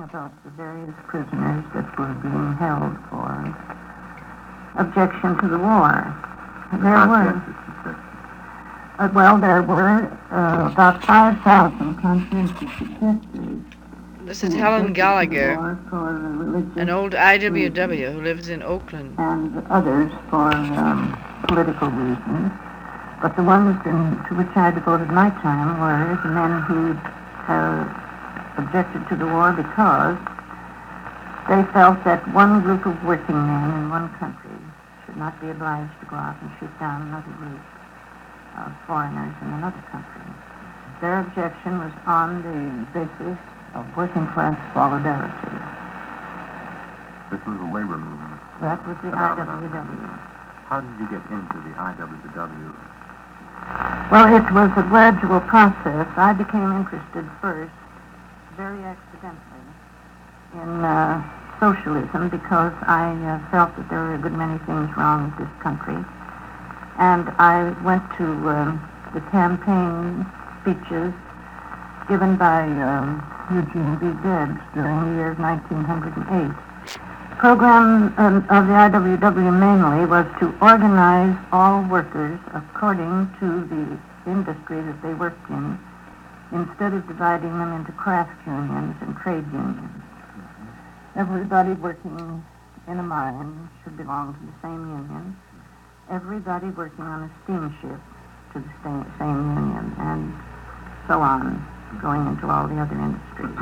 about the various prisoners that were being held for objection to the war. There were about 5,000 conscientious objectors. This is Helen Gallagher, an old IWW who lives in Oakland. And others for political reasons. But the ones to which I devoted my time were the men who objected to the war because they felt that one group of working men in one country should not be obliged to go out and shoot down another group of foreigners in another country. Their objection was on the basis of working class solidarity. This was a labor movement. That was the IWW. How did you get into the IWW? Well, it was a gradual process. I became interested first, very accidentally, in socialism because I felt that there were a good many things wrong with this country. And I went to the campaign speeches given by Eugene B. Debs during the year of 1908. The program of the IWW mainly was to organize all workers according to the industry that they worked in, instead of dividing them into craft unions and trade unions. Everybody working in a mine should belong to the same union. Everybody working on a steamship to the same union, and so on, going into all the other industries.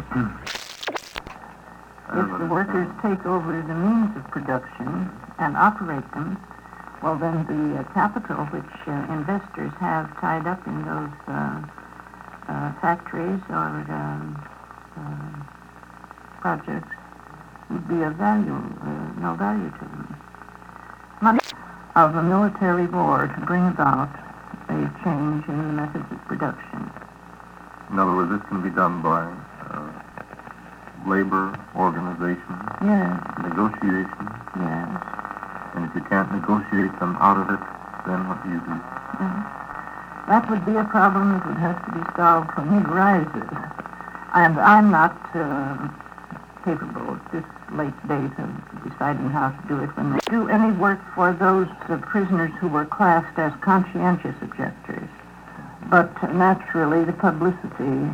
If the workers take over the means of production and operate them, well, then the capital which investors have tied up in those factories or projects would be of value, no value to them. Money of a military war to bring about a change in the methods of production. In other words, this can be done by labor organization, yes, negotiation. Yes. And if you can't negotiate them out of it, then what do you do? That would be a problem that would have to be solved when it arises. And I'm not capable at this late date of deciding how to do it. When they do any work for those prisoners who were classed as conscientious objectors. But naturally, the publicity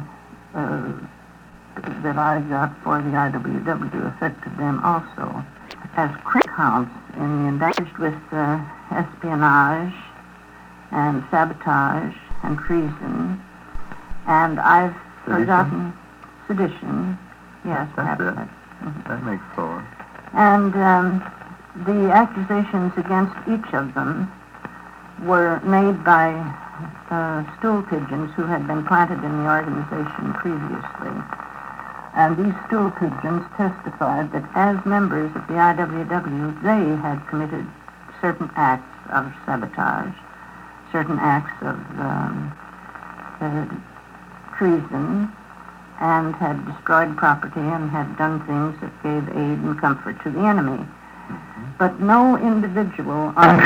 that I got for the IWW affected them also. As counts in the indictment with espionage and sabotage and treason, and I've forgotten sedition. Yes, that's it. That makes four. And the accusations against each of them were made by stool pigeons who had been planted in the organization previously. And these stool pigeons testified that as members of the IWW, they had committed certain acts of sabotage, certain acts of treason, and had destroyed property and had done things that gave aid and comfort to the enemy. Mm-hmm. But no individual on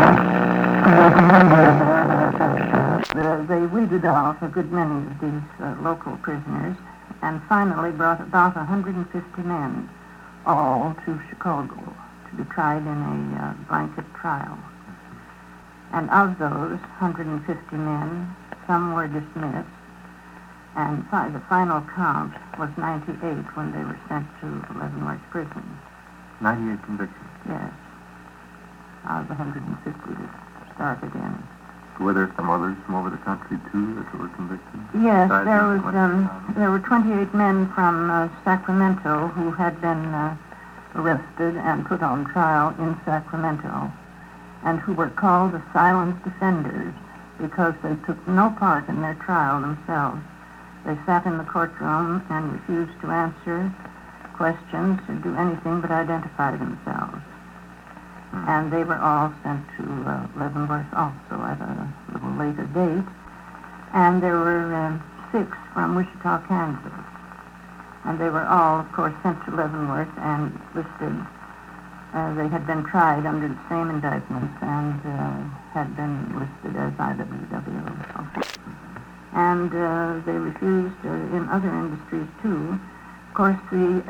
trial. They weeded out a good many of these local prisoners and finally brought about 150 men, all to Chicago, to be tried in a blanket trial. And of those 150 men, some were dismissed, and the final count was 98 when they were sent to Leavenworth Prison. 98 convictions? Yes. Out of the 150 that started in. Were there some others from over the country, too, that were convicted? Yes, there were 28 men from Sacramento who had been arrested and put on trial in Sacramento, and who were called the silent defenders because they took no part in their trial themselves. They sat in the courtroom and refused to answer questions or do anything but identify themselves. And they were all sent to Leavenworth also at a little later date. And there were 6 from Wichita, Kansas. And they were all, of course, sent to Leavenworth and listed. They had been tried under the same indictments and had been listed as IWW. And they refused, in other industries too, Of course, the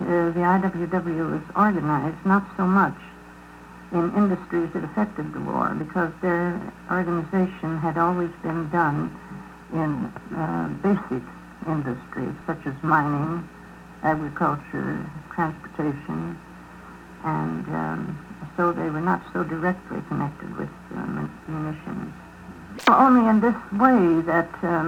IWW was organized not so much in industries that affected the war, because their organization had always been done in basic industries such as mining, agriculture, transportation, and so they were not so directly connected with munitions. Only in this way that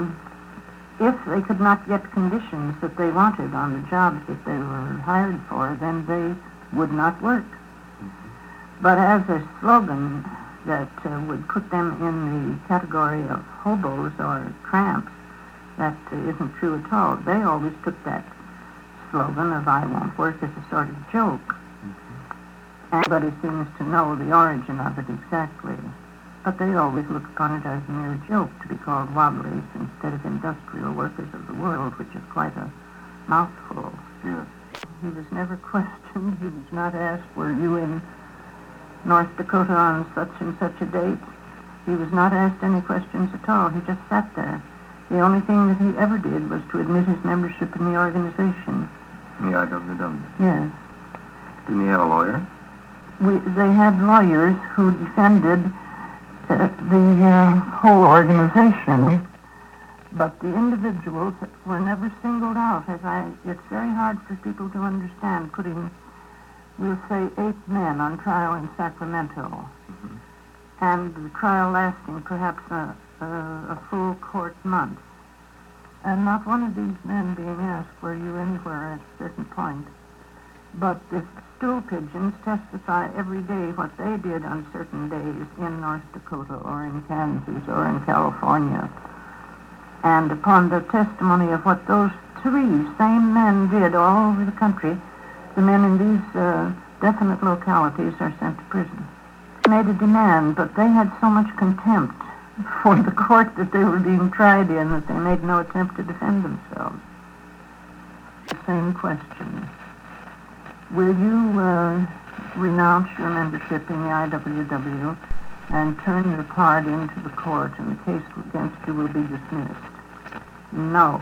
if they could not get conditions that they wanted on the jobs that they were hired for, then they would not work. But as a slogan that would put them in the category of hobos or tramps, that isn't true at all. They always took that slogan of "I won't work" as a sort of joke. Everybody seems to know the origin of it exactly. But they always look upon it as a mere joke to be called wobblies instead of industrial workers of the world, which is quite a mouthful. Yes. He was never questioned. He was not asked, "Were you in North Dakota on such and such a date?" He was not asked any questions at all. He just sat there. The only thing that he ever did was to admit his membership in the organization. The IWW? Yes. Didn't he have a lawyer? They had lawyers who defended the whole organization, but the individuals were never singled out. It's very hard for people to understand putting, we'll say, 8 men on trial in Sacramento, and the trial lasting perhaps a full court month, and not one of these men being asked, "Were you anywhere at a certain point?" But the stool pigeons testify every day what they did on certain days in North Dakota or in Kansas or in California. And upon the testimony of what those 3 same men did all over the country, the men in these definite localities are sent to prison. They made a demand, but they had so much contempt for the court that they were being tried in that they made no attempt to defend themselves. The same question. Will you renounce your membership in the IWW and turn your card into the court and the case against you will be dismissed? No.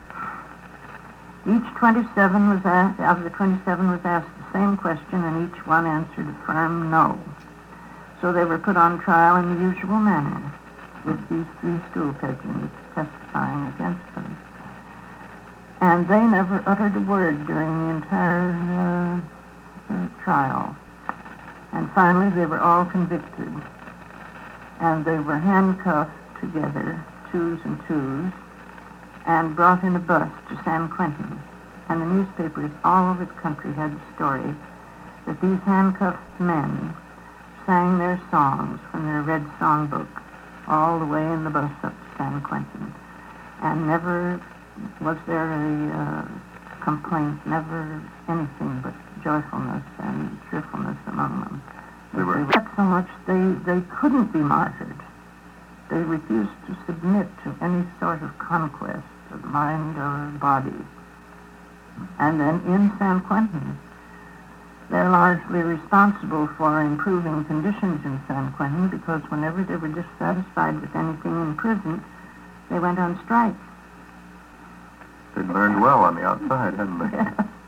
Each 27 was asked, of the 27 was asked the same question, and each one answered a firm no. So they were put on trial in the usual manner, with these 3 stool pigeons testifying against them. And they never uttered a word during the entire trial. And finally, they were all convicted. And they were handcuffed together, 2s and 2s, and brought in a bus to San Quentin. And the newspapers all over the country had the story that these handcuffed men sang their songs from their red songbook all the way in the bus up to San Quentin. And never was there a complaint, never anything but joyfulness and cheerfulness among them. They were so much they couldn't be martyred. They refused to submit to any sort of conquest of mind or body. And then in San Quentin, they're largely responsible for improving conditions in San Quentin, because whenever they were dissatisfied with anything in prison, they went on strike. They'd learned well on the outside, hadn't they?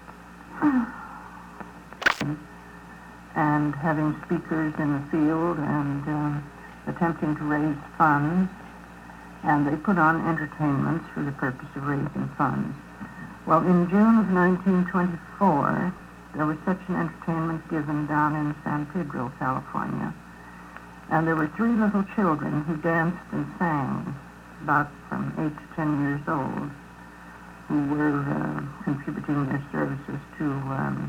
And having speakers in the field and attempting to raise funds, and they put on entertainments for the purpose of raising funds. Well, in June of 1924, there was such an entertainment given down in San Pedro, California, and there were 3 little children who danced and sang, about from 8 to 10 years old, who were contributing their services to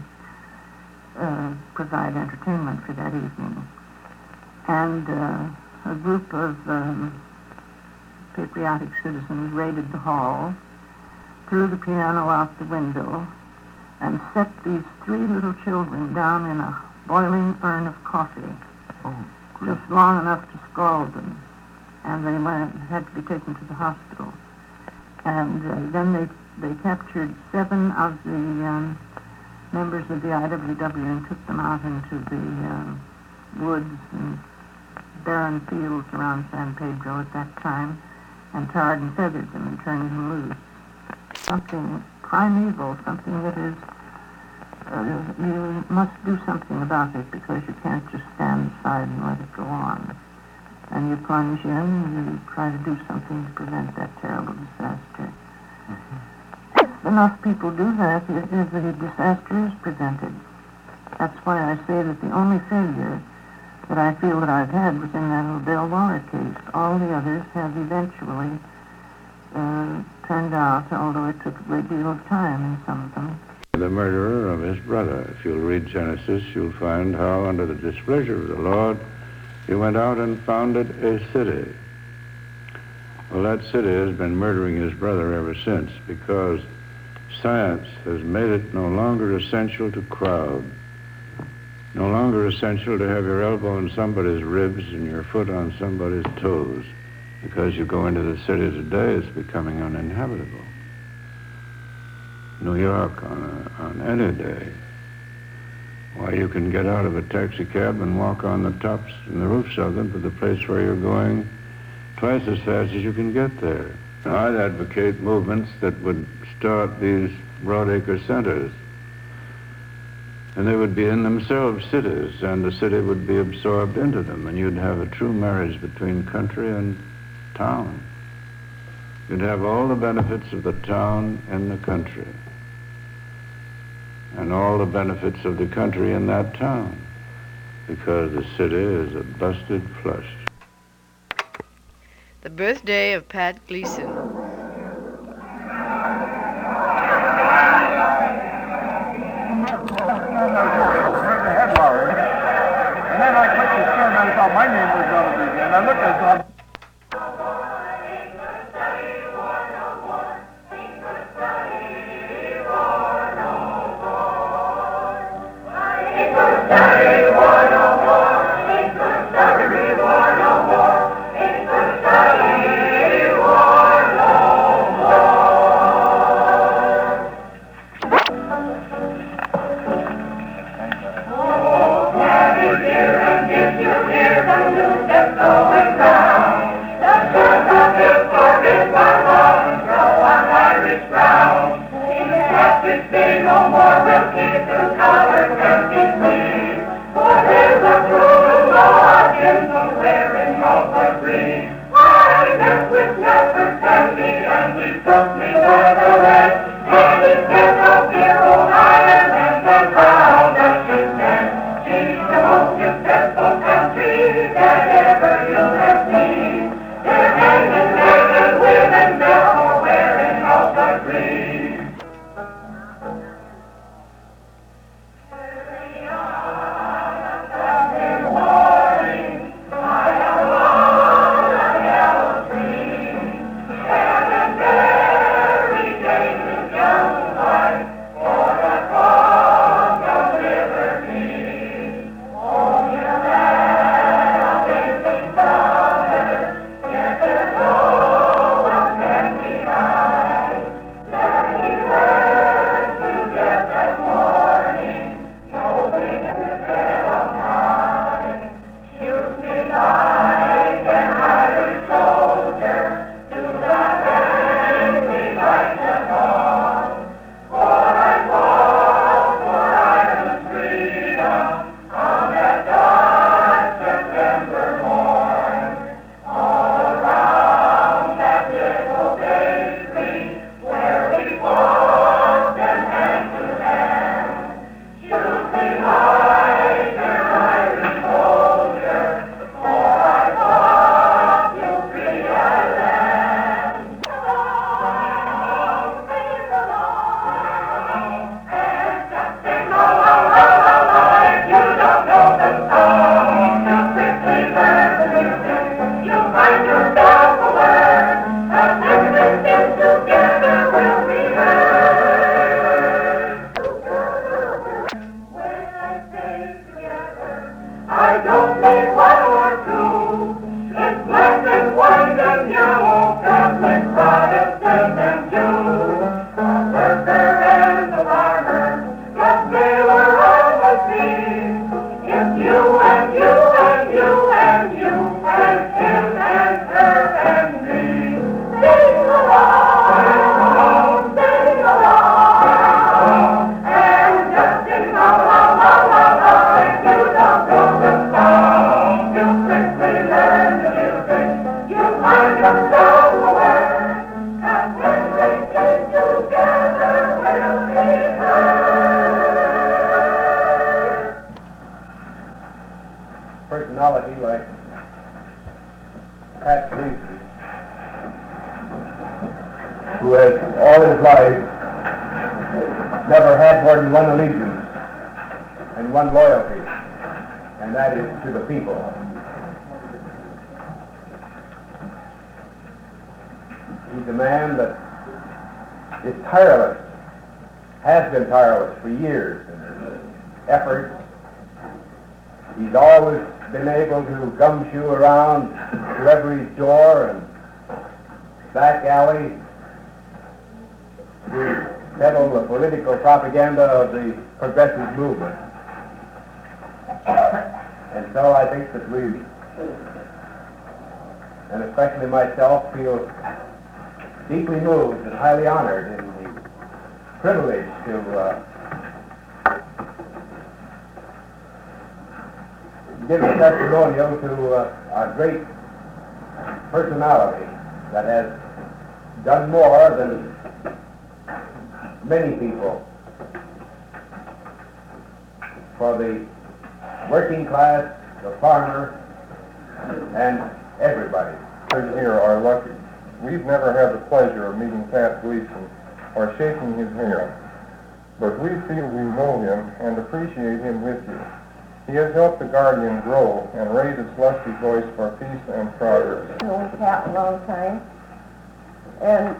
provide entertainment for that evening. And a group of patriotic citizens raided the hall, threw the piano out the window, and set these 3 little children down in a boiling urn of coffee, just long enough to scald them. And they had to be taken to the hospital. And then they captured 7 of the members of the IWW and took them out into the woods and barren fields around San Pedro at that time, and tarred and feathered them and turned them loose. Something primeval, something that is, you must do something about it because you can't just stand aside and let it go on. And you plunge in and you try to do something to prevent that terrible disaster. If enough people do that, the disaster is prevented. That's why I say that the only failure that I feel that I've had was in that little Bell Waller case. All the others have eventually turned out, although it took a great deal of time in some of them. The murderer of his brother. If you'll read Genesis, you'll find how, under the displeasure of the Lord, he went out and founded a city. Well, that city has been murdering his brother ever since because science has made it no longer essential to crowd, no longer essential to have your elbow on somebody's ribs and your foot on somebody's toes. Because you go into the city today, it's becoming uninhabitable. New York on any day. Why, you can get out of a taxi cab and walk on the tops and the roofs of them to the place where you're going twice as fast as you can get there. Now, I'd advocate movements that would start these broadacre centers. And they would be in themselves cities, and the city would be absorbed into them, and you'd have a true marriage between country and town. You'd have all the benefits of the town in the country, and all the benefits of the country in that town, because the city is a busted flush. The birthday of Pat Gleason. And then I clicked the skin and I thought my name was going to be there. And I looked and I thought, personality like Pat Gleason, who has all his life never had more than one allegiance and one loyalty, and that is to the people. He's a man that is tireless, has been tireless for years in his efforts. He's always been able to gumshoe around to every door and back alley to settle the political propaganda of the progressive movement. And so I think that we, and especially myself, feel deeply moved and highly honored in the privilege to give a testimonial to a great personality that has done more than many people for the working class, the farmer, and everybody. Here are lucky. We've never had the pleasure of meeting Pat Gleason or shaking his hand, but we feel we know him and appreciate him with you. He has helped the Guardian grow and raise its lusty voice for peace and progress. I've known Pat a long time, and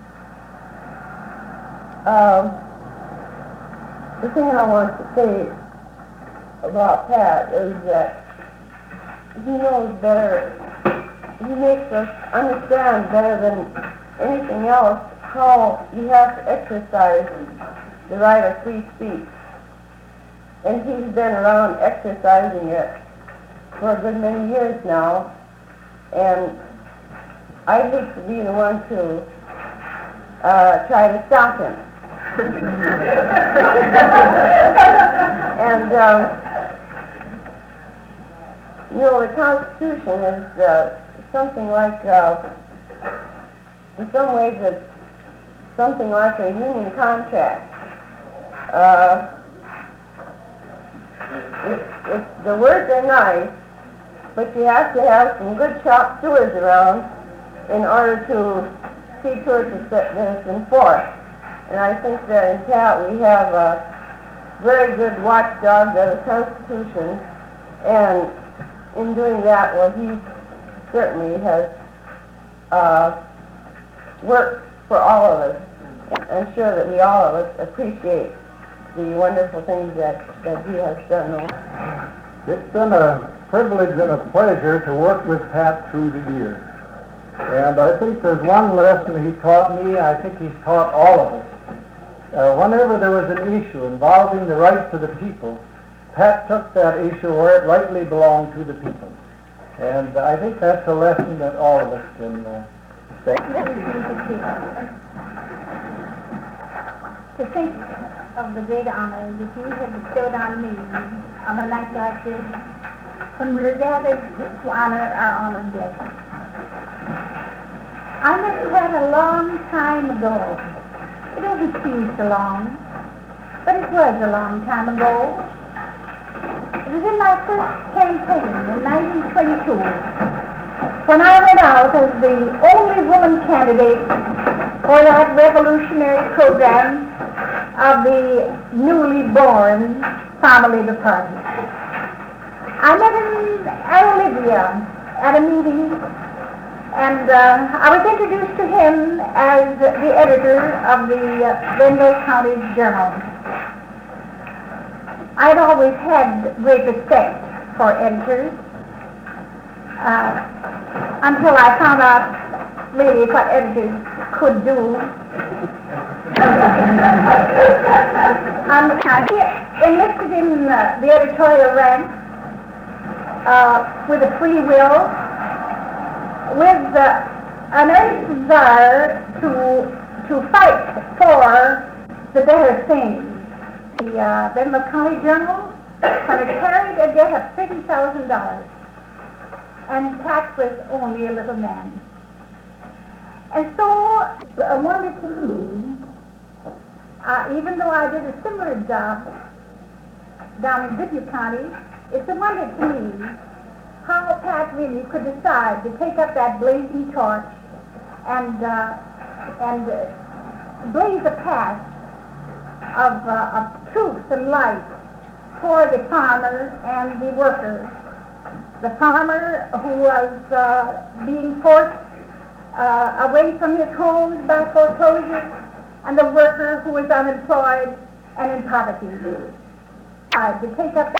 the thing I want to say about Pat is that he knows better, he makes us understand better than anything else how you have to exercise the right of free speech. And he's been around exercising it for a good many years now, and I hate to be the one to try to stop him. And you know, the Constitution is something like, in some ways, it's something like a union contract. The words are nice, but you have to have some good shop stewards around in order to see to it that it's enforced. And I think that in Pat we have a very good watchdog of the Constitution, and in doing that, well, he certainly has worked for all of us. I'm sure that we all of us appreciate the wonderful things that he has done. It's been a privilege and a pleasure to work with Pat through the years. And I think there's one lesson he taught me, I think he's taught all of us. Whenever there was an issue involving the rights of the people, Pat took that issue where it rightly belonged to the people. And I think that's a lesson that all of us can take. To think of the great honor that you have bestowed on me on a night like this, when we're gathered to honor our honored guest. I met Pat a long time ago. It doesn't seem so long, but it was a long time ago. It was in my first campaign in 1922, when I went out as the only woman candidate for that revolutionary program of the newly born family of the party. I met him at Olivia at a meeting, and I was introduced to him as the editor of the Benville County Journal. I'd always had great respect for editors until I found out really what editors could do. He enlisted in the editorial ranks with a free will, with an earnest desire to fight for the better things. The Benville County Journal had carried a debt of $30,000, and Pat was only a little man. And so, I wanted to me, even though I did a similar job down in Goodyear County, it's a wonder to me how Pat really could decide to take up that blazing torch and blaze a path of truth and light for the farmer and the worker. The farmer who was being forced away from his homes by foreclosure, and the worker who was unemployed and in poverty. To take up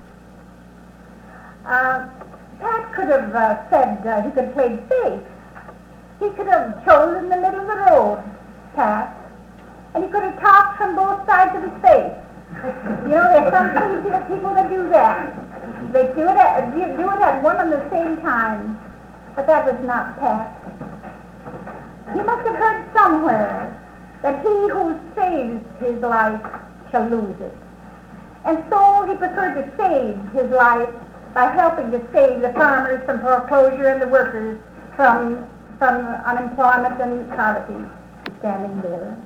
Pat could have said he could play safe. He could have chosen the middle of the road path, and he could have talked from both sides of his face. You know, there's some people that do that. They do it at one and the same time, but that was not Pat. He must have heard somewhere that he who saves his life shall lose it. And so he preferred to save his life by helping to save the farmers from foreclosure and the workers from unemployment and poverty. Standing there.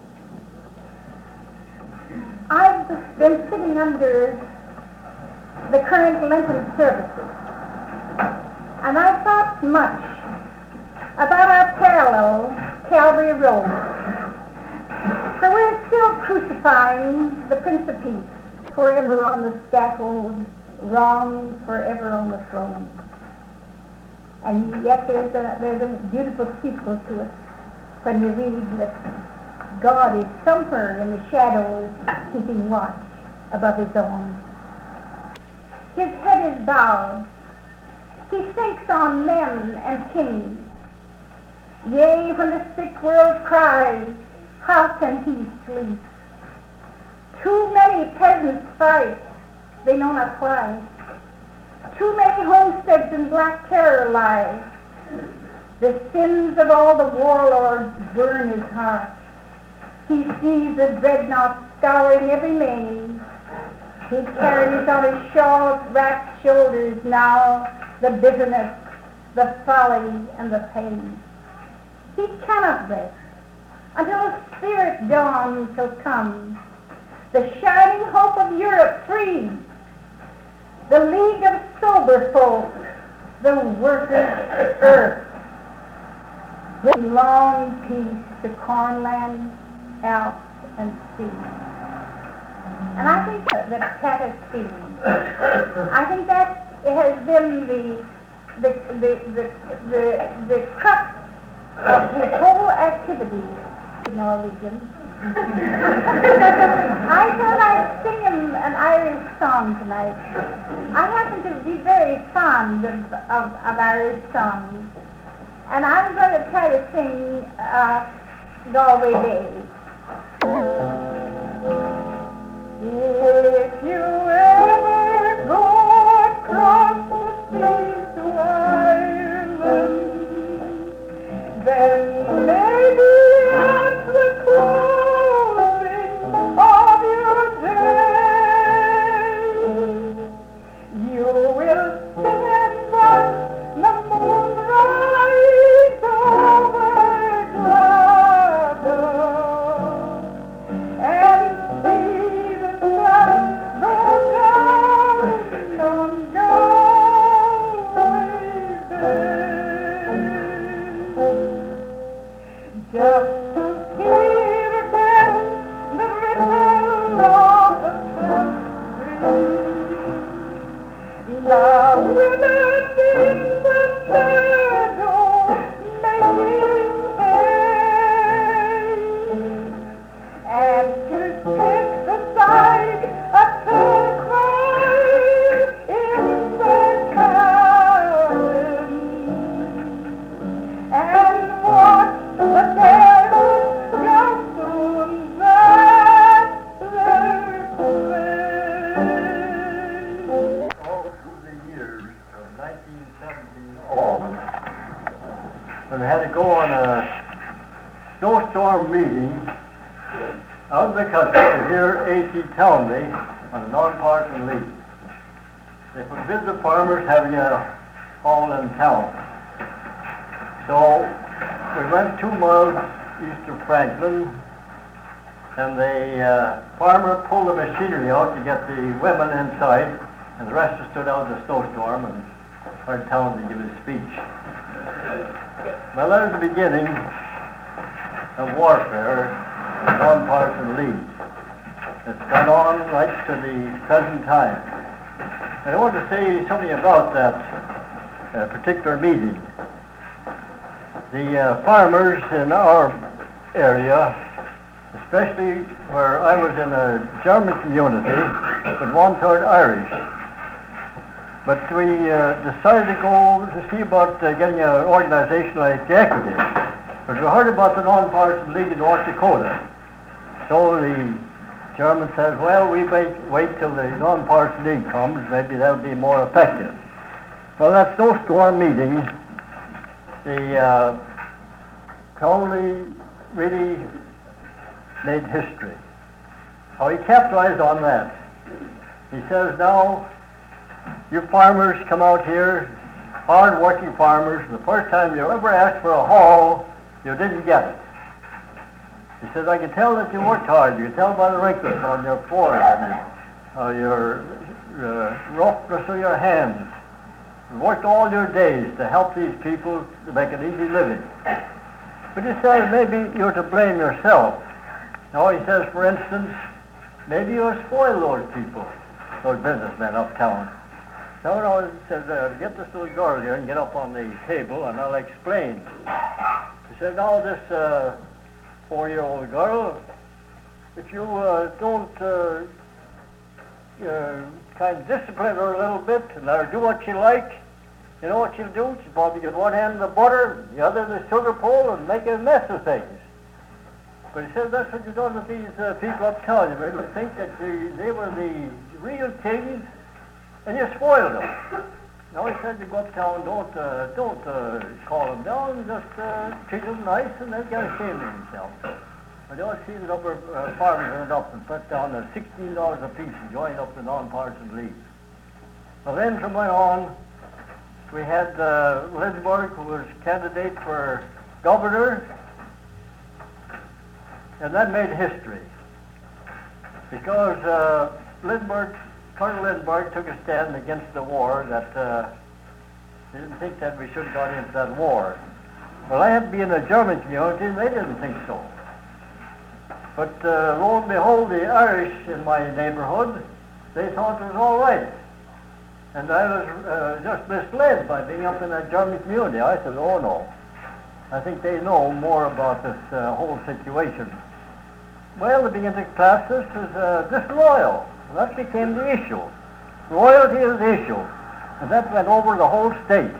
I've been sitting under the current Lenten services, and I've thought much about our parallel Calvary Road. So we're still crucifying the Prince of Peace, forever on the scaffold, wrong forever on the throne. And yet there's a beautiful sequel to it when you read that God is somewhere in the shadows keeping watch above his own. His head is bowed. He thinks on men and kings. Yea, when the sick world cries, how can he sleep? Too many peasants fight, they know not why. Too many homesteads in black terror lie. The sins of all the warlords burn his heart. He sees the dreadnought scouring every main. He carries on his shawl-wrapped shoulders now the bitterness, the folly, and the pain. He cannot rest until a spirit dawn shall come, the shining hope of Europe free, the league of sober folk, the workers' earth, bring long peace to cornland, Alps, and sea. And I think that Pat has seen. I think that has been the crux of his whole activity in Norwegian. I thought I'd sing him an Irish song tonight. I happen to be very fond of Irish songs, and I'm going to try to sing Galway Day. If you ever go across the sea to Ireland, then maybe at the closing of your day, you will stand by the moonlight over Glasgow and see the sun go down on Galway Day. Just to hear again the rhythm of the country. Now women in the meadow making hay, and to take the side of the cry in the cabin, and watch the parents go soon that their play. All through the years of 1917 on, when we had to go on a snowstorm meeting out in the country to hear A.T. Townley on the non-partisan league. They forbid the farmers having a hall in town. So we went 2 miles east of Franklin, and the farmer pulled the machinery out to get the women inside, and the rest stood out in the snowstorm and heard Townsend give his speech. Well, that was the beginning of warfare on Parson Lee. It's gone on right to the present time. And I want to say something about that particular meeting. The farmers in our area, especially where I was in a German community, but one-third Irish. But we decided to go to see about getting an organization like the Equity. But we heard about the Non-Partisan League in North Dakota. So the German says, well, we wait till the Non-Partisan League comes, maybe that'll be more effective. Well, that snowstorm meeting, the Crowley really made history. How he capitalized on that. He says, now, you farmers come out here, hard-working farmers, the first time you ever asked for a haul, you didn't get it. He says, I can tell that you worked hard. You can tell by the wrinkles on your forehead and your roughness of your hands. You worked all your days to help these people to make an easy living. But he says, maybe you're to blame yourself. Now he says, for instance, maybe you spoil those people, those businessmen uptown. No, he says, get this little girl here and get up on the table and I'll explain. He said, now this 4-year-old girl, if you don't kind of discipline her a little bit and let her do what she likes, you know what she'll do? She'll probably get one hand in the butter, the other in the sugar pole, and make a mess of things. But he says that's what you've done with these people uptown. You made them think that they were the real kings, and you spoiled them. Now he said, you go uptown, don't call them down, just treat them nice, and they'll get ashamed of themselves. But they all see the number of farmers went up and put down $16 apiece and joined up the Non-Partisan League. Well, then from then on, we had Lindbergh, who was candidate for governor, and that made history. Because Colonel Lindbergh took a stand against the war that he didn't think that we should have gone into that war. Well, I had to be in a German community, and they didn't think so. But lo and behold, the Irish in my neighborhood, they thought it was all right. And I was just misled by being up in that German community. I said, oh no, I think they know more about this whole situation. Well, they began to class this as disloyal. And that became the issue. Loyalty is the issue. And that went over the whole state.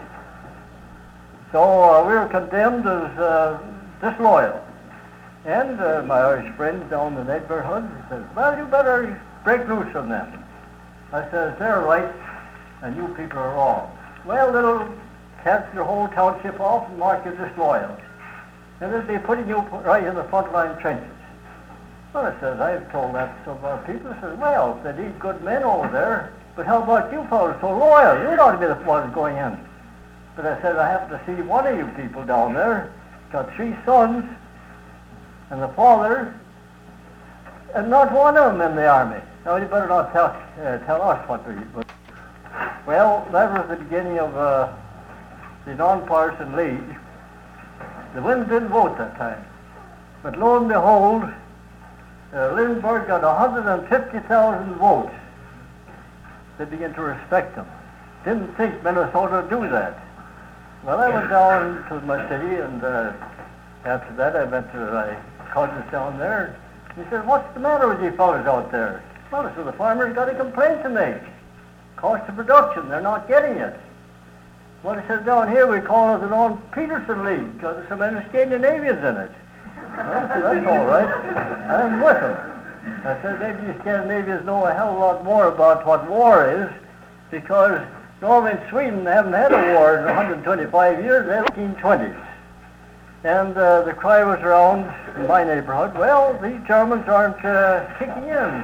So we were condemned as disloyal. And my Irish friends down in the neighborhood says, well, you better break loose from them. I says, they're right, and you people are wrong. Well, they'll cancel your whole township off and mark you disloyal. And they'll be putting you right in the front line trenches. Well, I says, I've told that to some of our people. I says, well, they need good men over there, but how about you fellows so loyal? You ought to be the ones going in. But I said, I happen to see one of you people down there, got 3 sons, and the father, and not one of them in the army. Now, you better not tell us what to do. Well, that was the beginning of the Non-Partisan League. The women didn't vote that time. But lo and behold, Lindbergh got 150,000 votes. They began to respect him. Didn't think Minnesota would do that. Well, I went down to my city, and after that I went to my cousins down there. He said, what's the matter with you fellas out there? Well, I said, the farmers got a complaint to make. Cost of production, they're not getting it. Well, he says, down here we call it the Non-Peterson League, because there's some Scandinavians in it. Well, I said, that's all right. I'm with them. I said, maybe you Scandinavians know a hell of a lot more about what war is, because Norway and Sweden haven't had a war in 125 years, they're 1920s. And the cry was around in my neighborhood, well, these Germans aren't kicking in.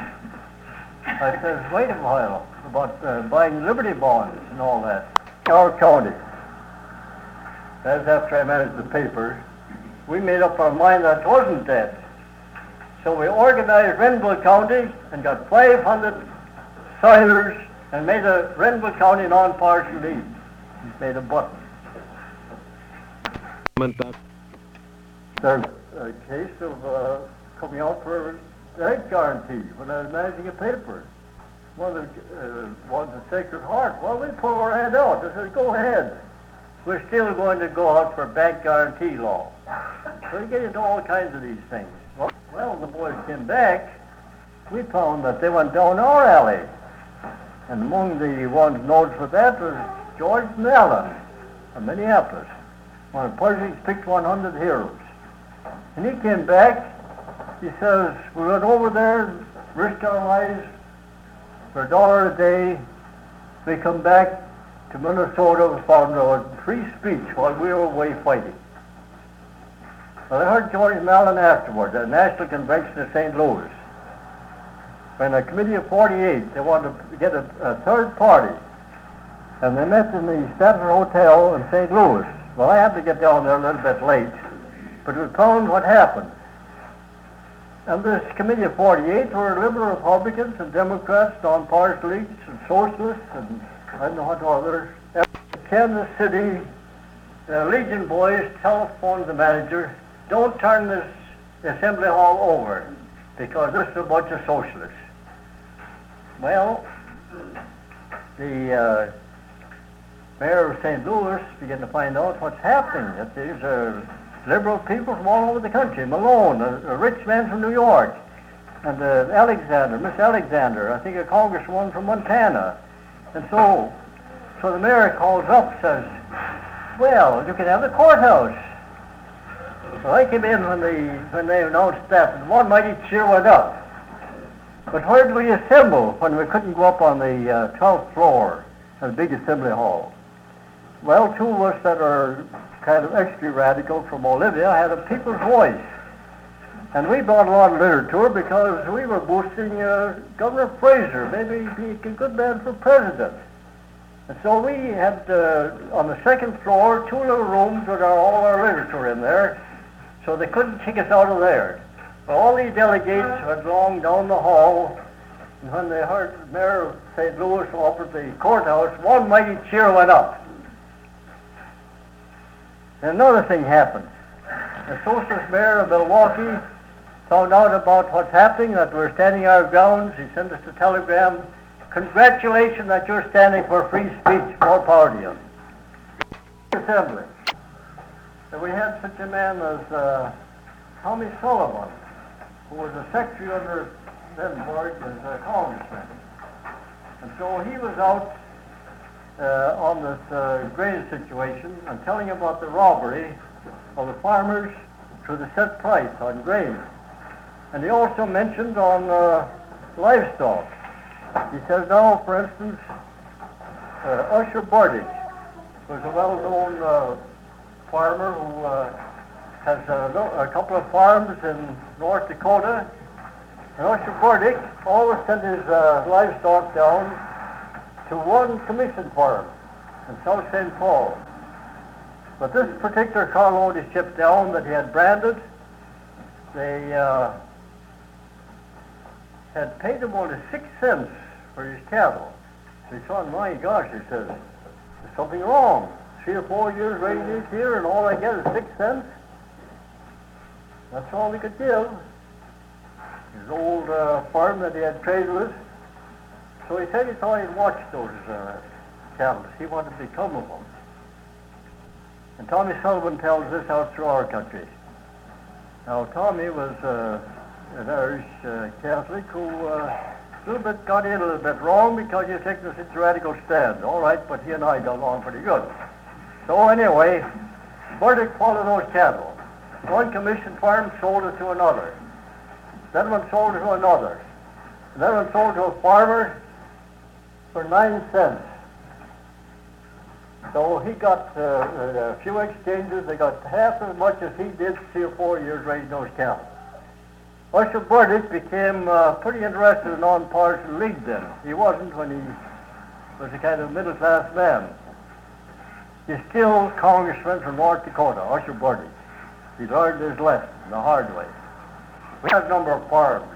I said, wait a while, about buying Liberty bonds and all that. Our county, that was after I managed the paper, we made up our mind that it wasn't dead. So we organized Renville County and got 500 sailors and made a Renville County Non-Partisan League. He's made a button. There's a case of coming out for rent guarantee when I was managing a paper. One of the ones at Sacred Heart. Well, we put our hand out. I said, go ahead. We're still going to go out for bank guarantee law. So you get into all kinds of these things. Well, the boys came back. We found that they went down our alley. And among the ones known for that was George Mellon of Minneapolis, one of Pershing's Picked 100 Heroes. And he came back. He says, we went over there, risked our lives for $1 a day. We come back to Minnesota, we found free speech while we were away fighting. Well, I heard George Mellon afterwards at the National Convention of St. Louis. When a committee of 48, they wanted to get a third party. And they met in the Stanton Hotel in St. Louis. Well, I had to get down there a little bit late. But we found what happened. And this committee of 48 were liberal Republicans and Democrats, non-partisan leagues and socialists and I don't know what others. Kansas City, Legion boys telephoned the manager, don't turn this assembly hall over because this is a bunch of socialists. Well, the mayor of St. Louis began to find out what's happening, that these are liberal people from all over the country. Malone, a rich man from New York, and Alexander, Miss Alexander, I think a congresswoman from Montana. And so the mayor calls up, says, well, you can have the courthouse. So I came in when they announced that, and one mighty cheer went up. But where did we assemble when we couldn't go up on the 12th floor of the big assembly hall? Well, two of us that are kind of extra radical from Olivia had a people's voice. And we brought a lot of literature because we were boosting Governor Fraser, maybe be a good man for president. And so we had, on the second floor, two little rooms with all our literature in there, so they couldn't kick us out of there. Well, all these delegates went along down the hall, and when they heard the mayor of St. Louis offered the courthouse, one mighty cheer went up. And another thing happened. The socialist mayor of Milwaukee found out about what's happening, that we're standing our grounds. He sent us a telegram, congratulations that you're standing for free speech, more power to you. Assembly. So we had such a man as Tommy Sullivan, who was a secretary under Lindbergh as a congressman. And so he was out on this grain situation and telling about the robbery of the farmers to the set price on grain. And he also mentioned on livestock. He says now, for instance, Usher Burdick was a well-known farmer who has a couple of farms in North Dakota. And Usher Burdick always sent his livestock down to one commission farm in South St. Paul. But this particular carload he shipped down that he had branded, they had paid him only 6 cents for his cattle. So he thought, my gosh, he says, there's something wrong. 3 or 4 years raising these here, and all I get is 6 cents? That's all he could give. His old farm that he had traded with. So he said he thought he'd watch those cattle, see what had become of them. And Tommy Sullivan tells this out through our country. Now, Tommy was an Irish Catholic who got in a little bit wrong because he was taking such a radical stand. All right, but he and I got along pretty good. So anyway, Burdick followed those cattle. One commission farm sold it to another. Then one sold it to another. And then one sold to a farmer for 9 cents. So he got a few exchanges. They got half as much as he did 3 or 4 years raising those cattle. Usher Burdick became pretty interested in non-partisan league then. He wasn't when he was a kind of middle-class man. He's still congressman from North Dakota, Usher Burdick. He learned his lesson the hard way. We had a number of farms.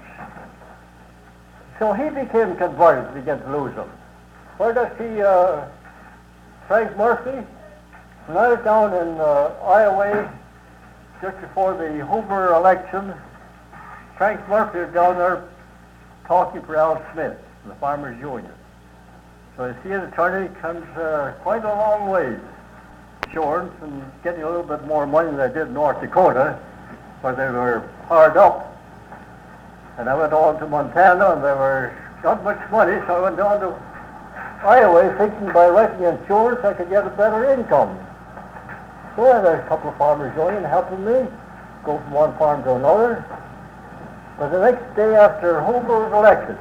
So he became converted to begin to lose them. Where does he Frank Murphy. When I was down in Iowa just before the Hoover election, Frank Murphy was down there talking for Al Smith, the Farmers Union. So you see, an attorney comes quite a long way short and getting a little bit more money than they did in North Dakota, where they were hard up. And I went on to Montana, and they were not much money, so I went down to Iowa thinking by writing insurance I could get a better income. So I had a couple of farmers union helping me go from one farm to another. But the next day after Hoover was elected,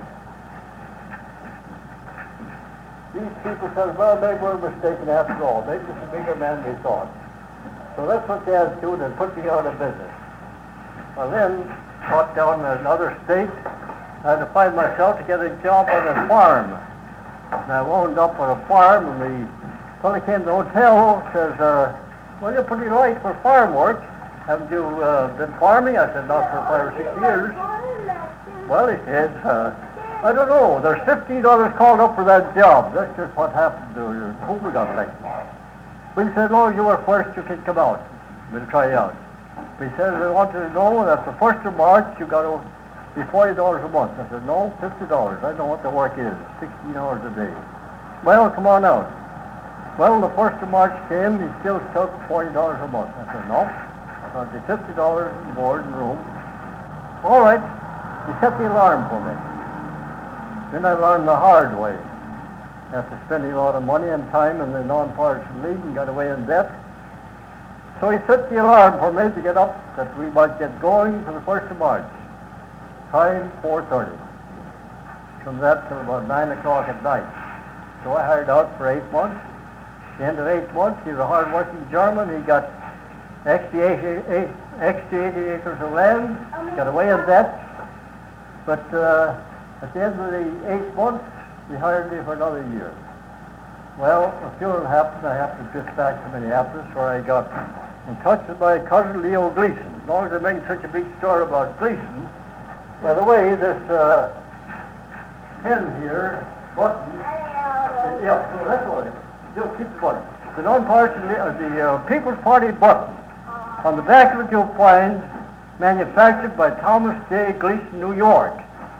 these people said, well, maybe we're mistaken after all. Maybe it's a bigger man than we thought. So that's what they had to do, and put me out of business. Well, then, got down in another state, I had to find myself to get a job on a farm. And I wound up on a farm, and the fellow came to the hotel, says, well, you're pretty light for farm work. Haven't you been farming? I said, not for 5 or 6 years. Well, he said, I don't know. There's 15 others called up for that job. That's just what happened to you. Hoover got elected. But he said, no, you were first. You can come out. We'll try you out. But he said, I wanted to know that the 1st of March, you got to be $40 a month. I said, no, $50. I know what the work is. 16 hours a day. Well, come on out. Well, the 1st of March came. He still took $40 a month. I said, no. I thought it'd be $50 board and room. All right. He set the alarm for me. Then I learned the hard way. After spending a lot of money and time in the non-partisan league and got away in debt. So he set the alarm for me to get up that we might get going for the 1st of March. Time 4:30. From that till about 9 o'clock at night. So I hired out for 8 months. At the end of 8 months, he was a hard-working German. He got 80 acres of land, got away in debt. But at the end of the 8 months, he hired me for another year. Well, a funeral happened. I happened to drift back to Minneapolis, where I got in touch with my cousin Leo Gleason. As long as they're making such a big story about Gleason, by the way, this pin here, button, yeah, so that's all right. Just keep the button. The non-partisan, the People's Party button. On the back of it you'll find manufactured by Thomas J. Gleason, New York.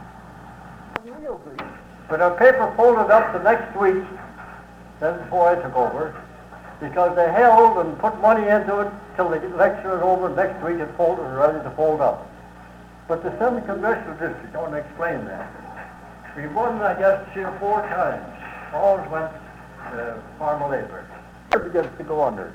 But our paper folded up the next week, then before I took over, because they held and put money into it till the election was over. Next week it folded and ready to fold up. But the 7th Congressional District, I want to explain that. We won, I guess, 4 times. Always went farmer labor. It begins to go under.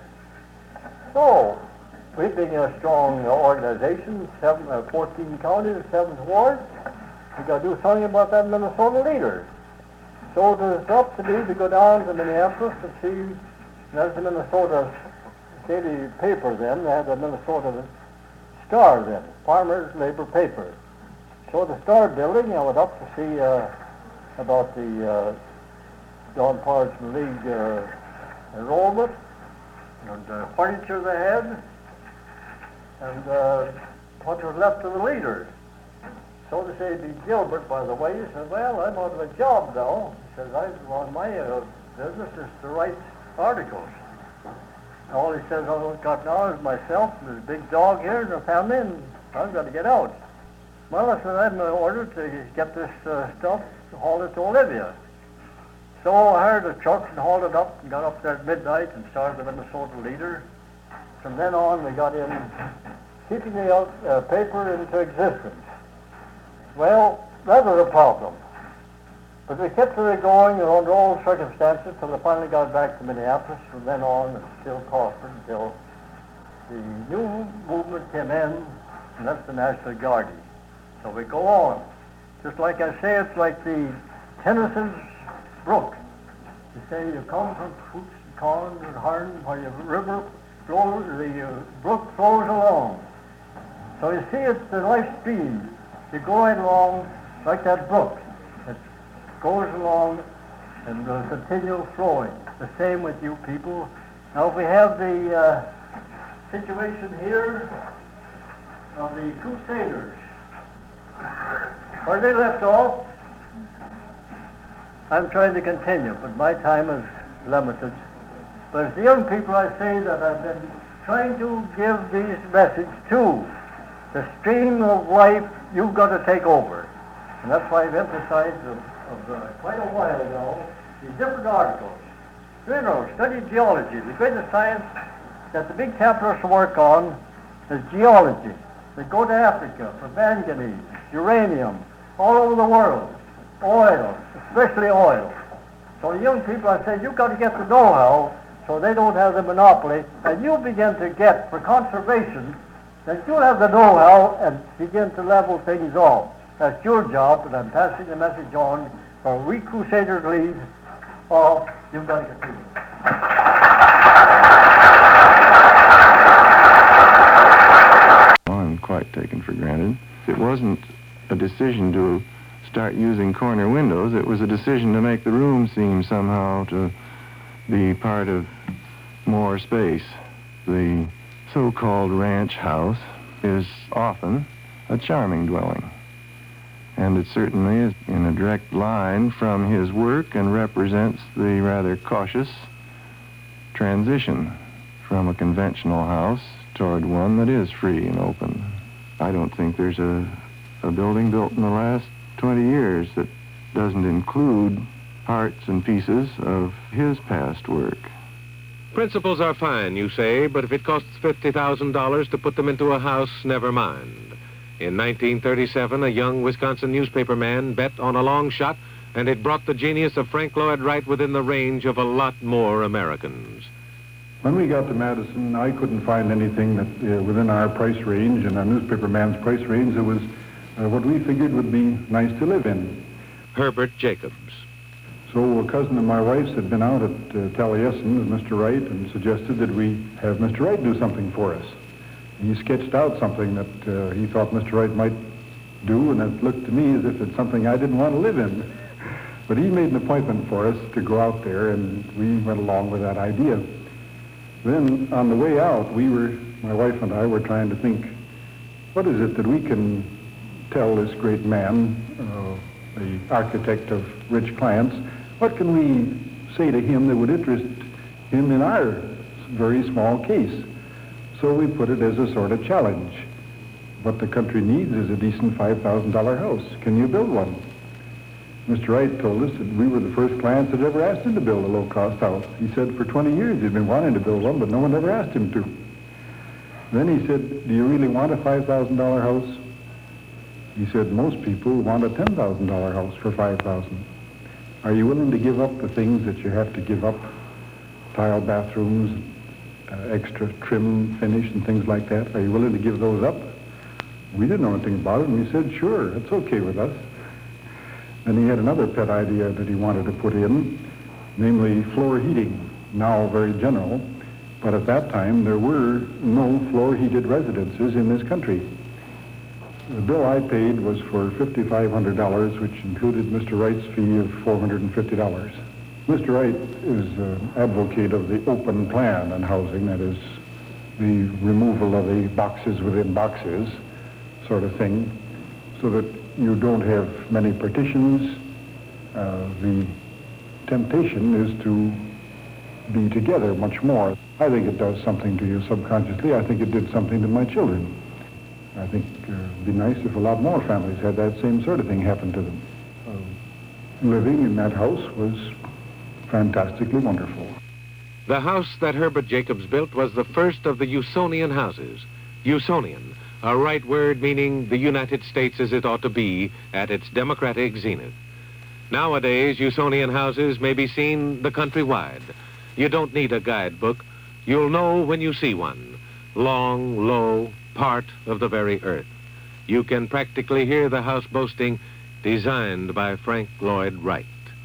So, we being a strong organization, 14 counties, 7th Ward, we got to do something about that Minnesota leader. So it was up to me to go down to Minneapolis to see, there's the Minnesota daily paper then, they had the Minnesota Star then, Farmers Labor Paper. So the Star building, I went up to see about the non-partisan league enrollment, and the furniture they had, and what was left of the leaders. So they say, be Gilbert, by the way, he said, well, I'm out of a job now. He says, on my business is to write articles. All he says, all I've got now is myself and this big dog here and a family, and I've got to get out. Well, I said, I'm ordered to get this stuff, haul it to Olivia. So I hired a truck and hauled it up and got up there at midnight and started the Minnesota Leader. From then on, we got in keeping the paper into existence. Well, that was a problem. But we kept it going under all circumstances till they finally got back to Minneapolis. From then on, it still prospered until the new movement came in, and that's the National Guard. So we go on. Just like I say, it's like the Tennyson's brook. You say you come from fruits and corn and corn, where the river flows, the brook flows along. So you see, it's the life stream. You go right along like that brook. It goes along and continues flowing. The same with you people. Now, if we have the situation here of the Crusaders, where they left off, I'm trying to continue, but my time is limited. But it's the young people I say that I've been trying to give these message to. The stream of life you've got to take over. And that's why I've emphasized quite a while ago these different articles. You know, study geology. The greatest science that the big capitalists work on is geology. They go to Africa for manganese, uranium, all over the world, oil, especially oil. So the young people, I say, you've got to get the know-how so they don't have the monopoly, and you begin to get, for conservation, that you'll have the know-how and begin to level things off. That's your job, and I'm passing the message on for We Crusaders League. Oh, you've got to get through it. I'm quite taken for granted. It wasn't a decision to start using corner windows. It was a decision to make the room seem somehow to be part of more space. The so-called ranch house is often a charming dwelling. And it certainly is in a direct line from his work and represents the rather cautious transition from a conventional house toward one that is free and open. I don't think there's a building built in the last 20 years that doesn't include parts and pieces of his past work. Principles are fine, you say, but if it costs $50,000 to put them into a house, never mind. In 1937, a young Wisconsin newspaper man bet on a long shot, and it brought the genius of Frank Lloyd Wright within the range of a lot more Americans. When we got to Madison, I couldn't find anything that within our price range and our newspaper man's price range that was what we figured would be nice to live in. Herbert Jacobs. So a cousin of my wife's had been out at Taliesin with Mr. Wright and suggested that we have Mr. Wright do something for us. He sketched out something that he thought Mr. Wright might do, and it looked to me as if it's something I didn't want to live in. But he made an appointment for us to go out there, and we went along with that idea. Then on the way out, my wife and I were trying to think, what is it that we can tell this great man, the architect of rich clients, what can we say to him that would interest him in our very small case? So we put it as a sort of challenge. What the country needs is a decent $5,000 house. Can you build one? Mr. Wright told us that we were the first clients that ever asked him to build a low-cost house. He said for 20 years he'd been wanting to build one, but no one ever asked him to. Then he said, do you really want a $5,000 house? He said, most people want a $10,000 house for $5,000. Are you willing to give up the things that you have to give up? Tile bathrooms, extra trim finish and things like that. Are you willing to give those up? We didn't know anything about it, and we said, sure, that's okay with us. And he had another pet idea that he wanted to put in, namely floor heating, now very general, but at that time there were no floor-heated residences in this country. The bill I paid was for $5,500, which included Mr. Wright's fee of $450. Mr. Wright is an advocate of the open plan in housing, that is, the removal of the boxes within boxes sort of thing, so that you don't have many partitions. The temptation is to be together much more. I think it does something to you subconsciously. I think it did something to my children. I think it'd be nice if a lot more families had that same sort of thing happen to them. Living in that house was fantastically wonderful. The house that Herbert Jacobs built was the first of the Usonian houses. Usonian, a right word meaning the United States as it ought to be at its democratic zenith. Nowadays, Usonian houses may be seen the country wide. You don't need a guidebook. You'll know when you see one. Long, low, part of the very earth. You can practically hear the house boasting, designed by Frank Lloyd Wright.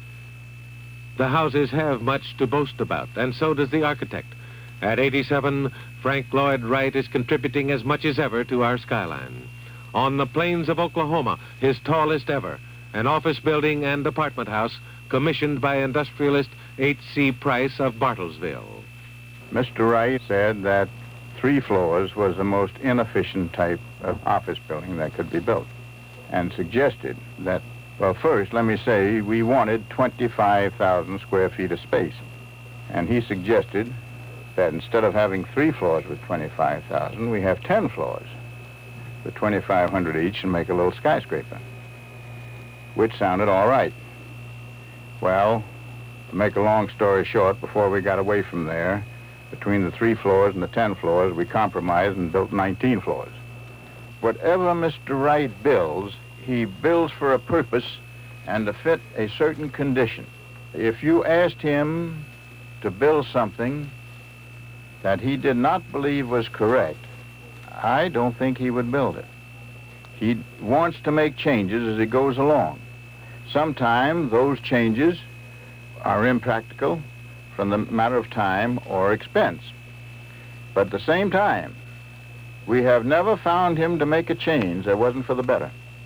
The houses have much to boast about, and so does the architect. At 87, Frank Lloyd Wright is contributing as much as ever to our skyline. On the plains of Oklahoma, his tallest ever, an office building and apartment house commissioned by industrialist H.C. Price of Bartlesville. Mr. Wright said that 3 floors was the most inefficient type of office building that could be built, and suggested that, well, first, let me say, we wanted 25,000 square feet of space. And he suggested that instead of having 3 floors with 25,000, we have 10 floors with 2,500 each and make a little skyscraper, which sounded all right. Well, to make a long story short, before we got away from there, between the 3 floors and the 10 floors, we compromised and built 19 floors. Whatever Mr. Wright builds, he builds for a purpose and to fit a certain condition. If you asked him to build something that he did not believe was correct, I don't think he would build it. He wants to make changes as he goes along. Sometimes those changes are impractical from the matter of time or expense. But at the same time, we have never found him to make a change that wasn't for the better.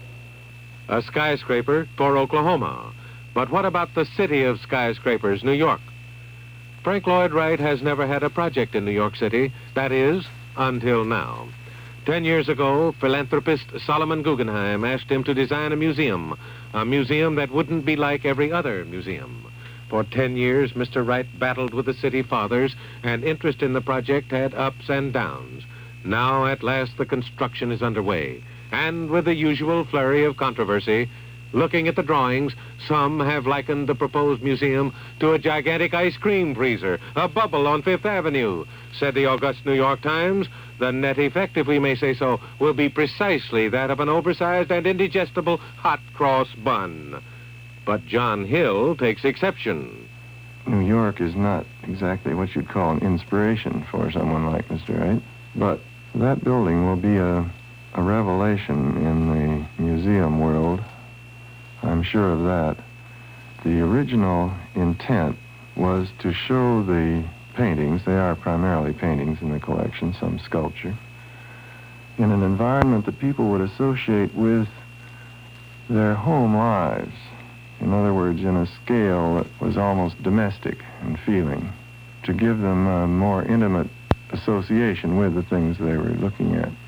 A skyscraper for Oklahoma. But what about the city of skyscrapers, New York? Frank Lloyd Wright has never had a project in New York City, that is, until now. 10 years ago, philanthropist Solomon Guggenheim asked him to design a museum that wouldn't be like every other museum. For 10 years, Mr. Wright battled with the city fathers, and interest in the project had ups and downs. Now, at last, the construction is underway, and with the usual flurry of controversy, looking at the drawings, some have likened the proposed museum to a gigantic ice cream freezer, a bubble on Fifth Avenue. Said the august New York Times, the net effect, if we may say so, will be precisely that of an oversized and indigestible hot cross bun. But John Hill takes exception. New York is not exactly what you'd call an inspiration for someone like Mr. Wright, but that building will be a revelation in the museum world. I'm sure of that. The original intent was to show the paintings, they are primarily paintings in the collection, some sculpture, in an environment that people would associate with their home lives. In other words, in a scale that was almost domestic in feeling, to give them a more intimate association with the things they were looking at.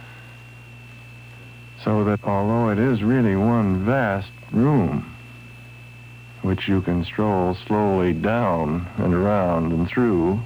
So that although it is really one vast room, which you can stroll slowly down and around and through,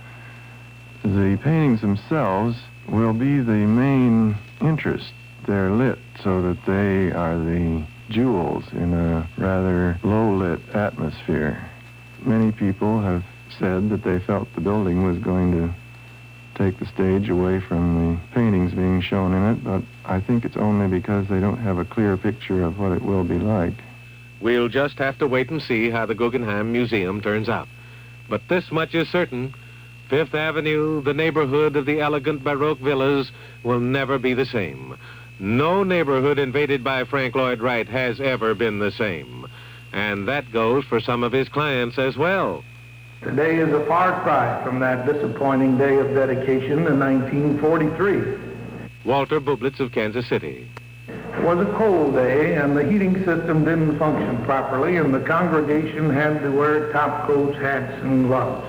the paintings themselves will be the main interest. They're lit so that they are the jewels in a rather low-lit atmosphere. Many people have said that they felt the building was going to take the stage away from the paintings being shown in it, but I think it's only because they don't have a clear picture of what it will be like. We'll just have to wait and see how the Guggenheim Museum turns out. But this much is certain. Fifth Avenue, the neighborhood of the elegant Baroque villas, will never be the same. No neighborhood invaded by Frank Lloyd Wright has ever been the same. And that goes for some of his clients as well. Today is a far cry from that disappointing day of dedication in 1943. Walter Bublitz of Kansas City. It was a cold day, and the heating system didn't function properly, and the congregation had to wear top coats, hats, and gloves.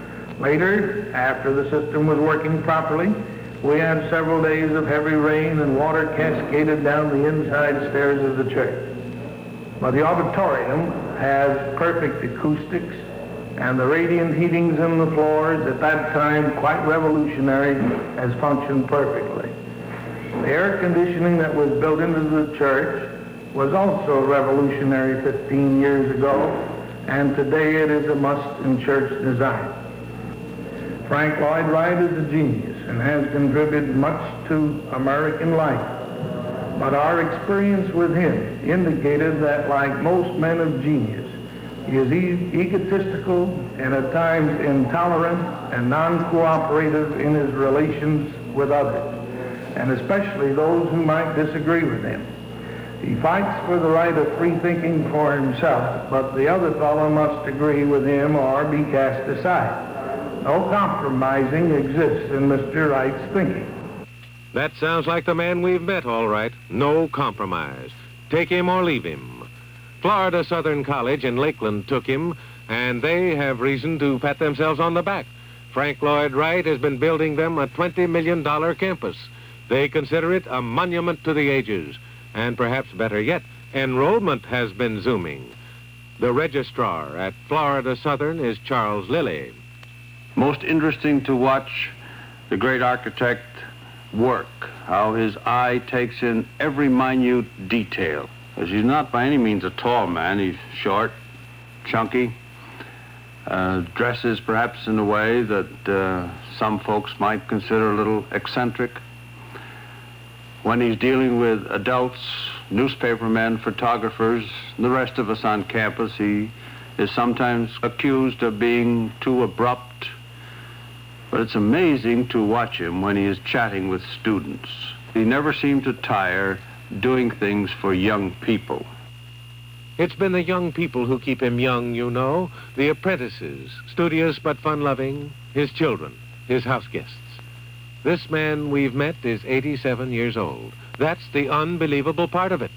Later, after the system was working properly, we had several days of heavy rain and water cascaded down the inside stairs of the church. But the auditorium has perfect acoustics, and the radiant heatings in the floors, at that time quite revolutionary, has functioned perfectly. The air conditioning that was built into the church was also revolutionary 15 years ago, and today it is a must in church design. Frank Lloyd Wright is a genius and has contributed much to American life. But our experience with him indicated that, like most men of genius, he is egotistical and at times intolerant and non-cooperative in his relations with others, and especially those who might disagree with him. He fights for the right of free thinking for himself, but the other fellow must agree with him or be cast aside. No compromising exists in Mr. Wright's thinking. That sounds like the man we've met, all right. No compromise. Take him or leave him. Florida Southern College in Lakeland took him, and they have reason to pat themselves on the back. Frank Lloyd Wright has been building them a $20 million campus. They consider it a monument to the ages. And perhaps better yet, enrollment has been zooming. The registrar at Florida Southern is Charles Lilly. Most interesting to watch the great architect work, how his eye takes in every minute detail. Because he's not by any means a tall man. He's short, chunky, dresses perhaps in a way that some folks might consider a little eccentric. When he's dealing with adults, newspapermen, photographers, and the rest of us on campus, he is sometimes accused of being too abrupt. But it's amazing to watch him when he is chatting with students. He never seemed to tire doing things for young people. It's been the young people who keep him young, you know. The apprentices, studious but fun-loving, his children, his house guests. This man we've met is 87 years old. That's the unbelievable part of it.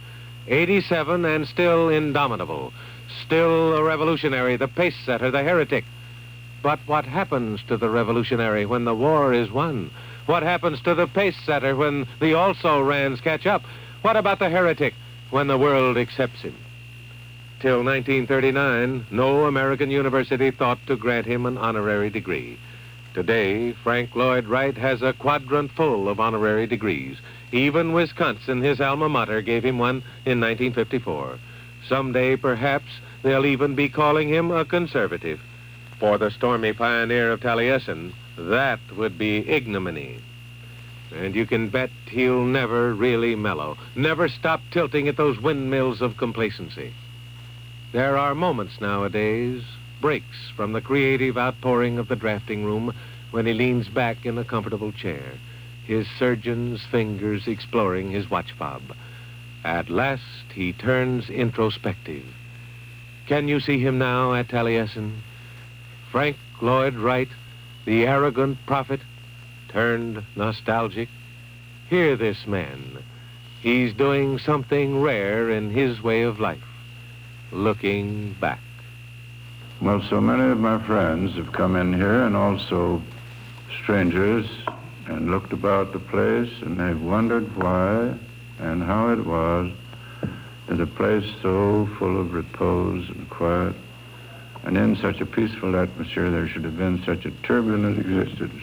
87 and still indomitable. Still a revolutionary, the pace setter, the heretic. But what happens to the revolutionary when the war is won? What happens to the pace setter when the also-rans catch up? What about the heretic when the world accepts him? Till 1939, no American university thought to grant him an honorary degree. Today, Frank Lloyd Wright has a quadrant full of honorary degrees. Even Wisconsin, his alma mater, gave him one in 1954. Someday, perhaps, they'll even be calling him a conservative. For the stormy pioneer of Taliesin, that would be ignominy. And you can bet he'll never really mellow, never stop tilting at those windmills of complacency. There are moments nowadays, breaks from the creative outpouring of the drafting room, when he leans back in a comfortable chair, his surgeon's fingers exploring his watch fob. At last, he turns introspective. Can you see him now at Taliesin? Frank Lloyd Wright, the arrogant prophet, turned nostalgic. Hear this man. He's doing something rare in his way of life, looking back. Well, so many of my friends have come in here, and also strangers, and looked about the place, and they've wondered why and how it was that a place so full of repose and quiet, and in such a peaceful atmosphere, there should have been such a turbulent existence.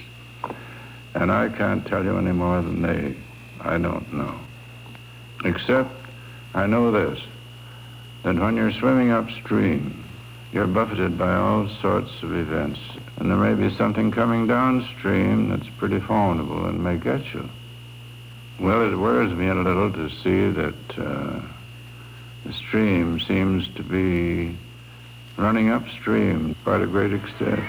And I can't tell you any more than they. I don't know. Except I know this, that when you're swimming upstream, you're buffeted by all sorts of events, and there may be something coming downstream that's pretty formidable and may get you. Well, it worries me a little to see that the stream seems to be running upstream quite a great extent.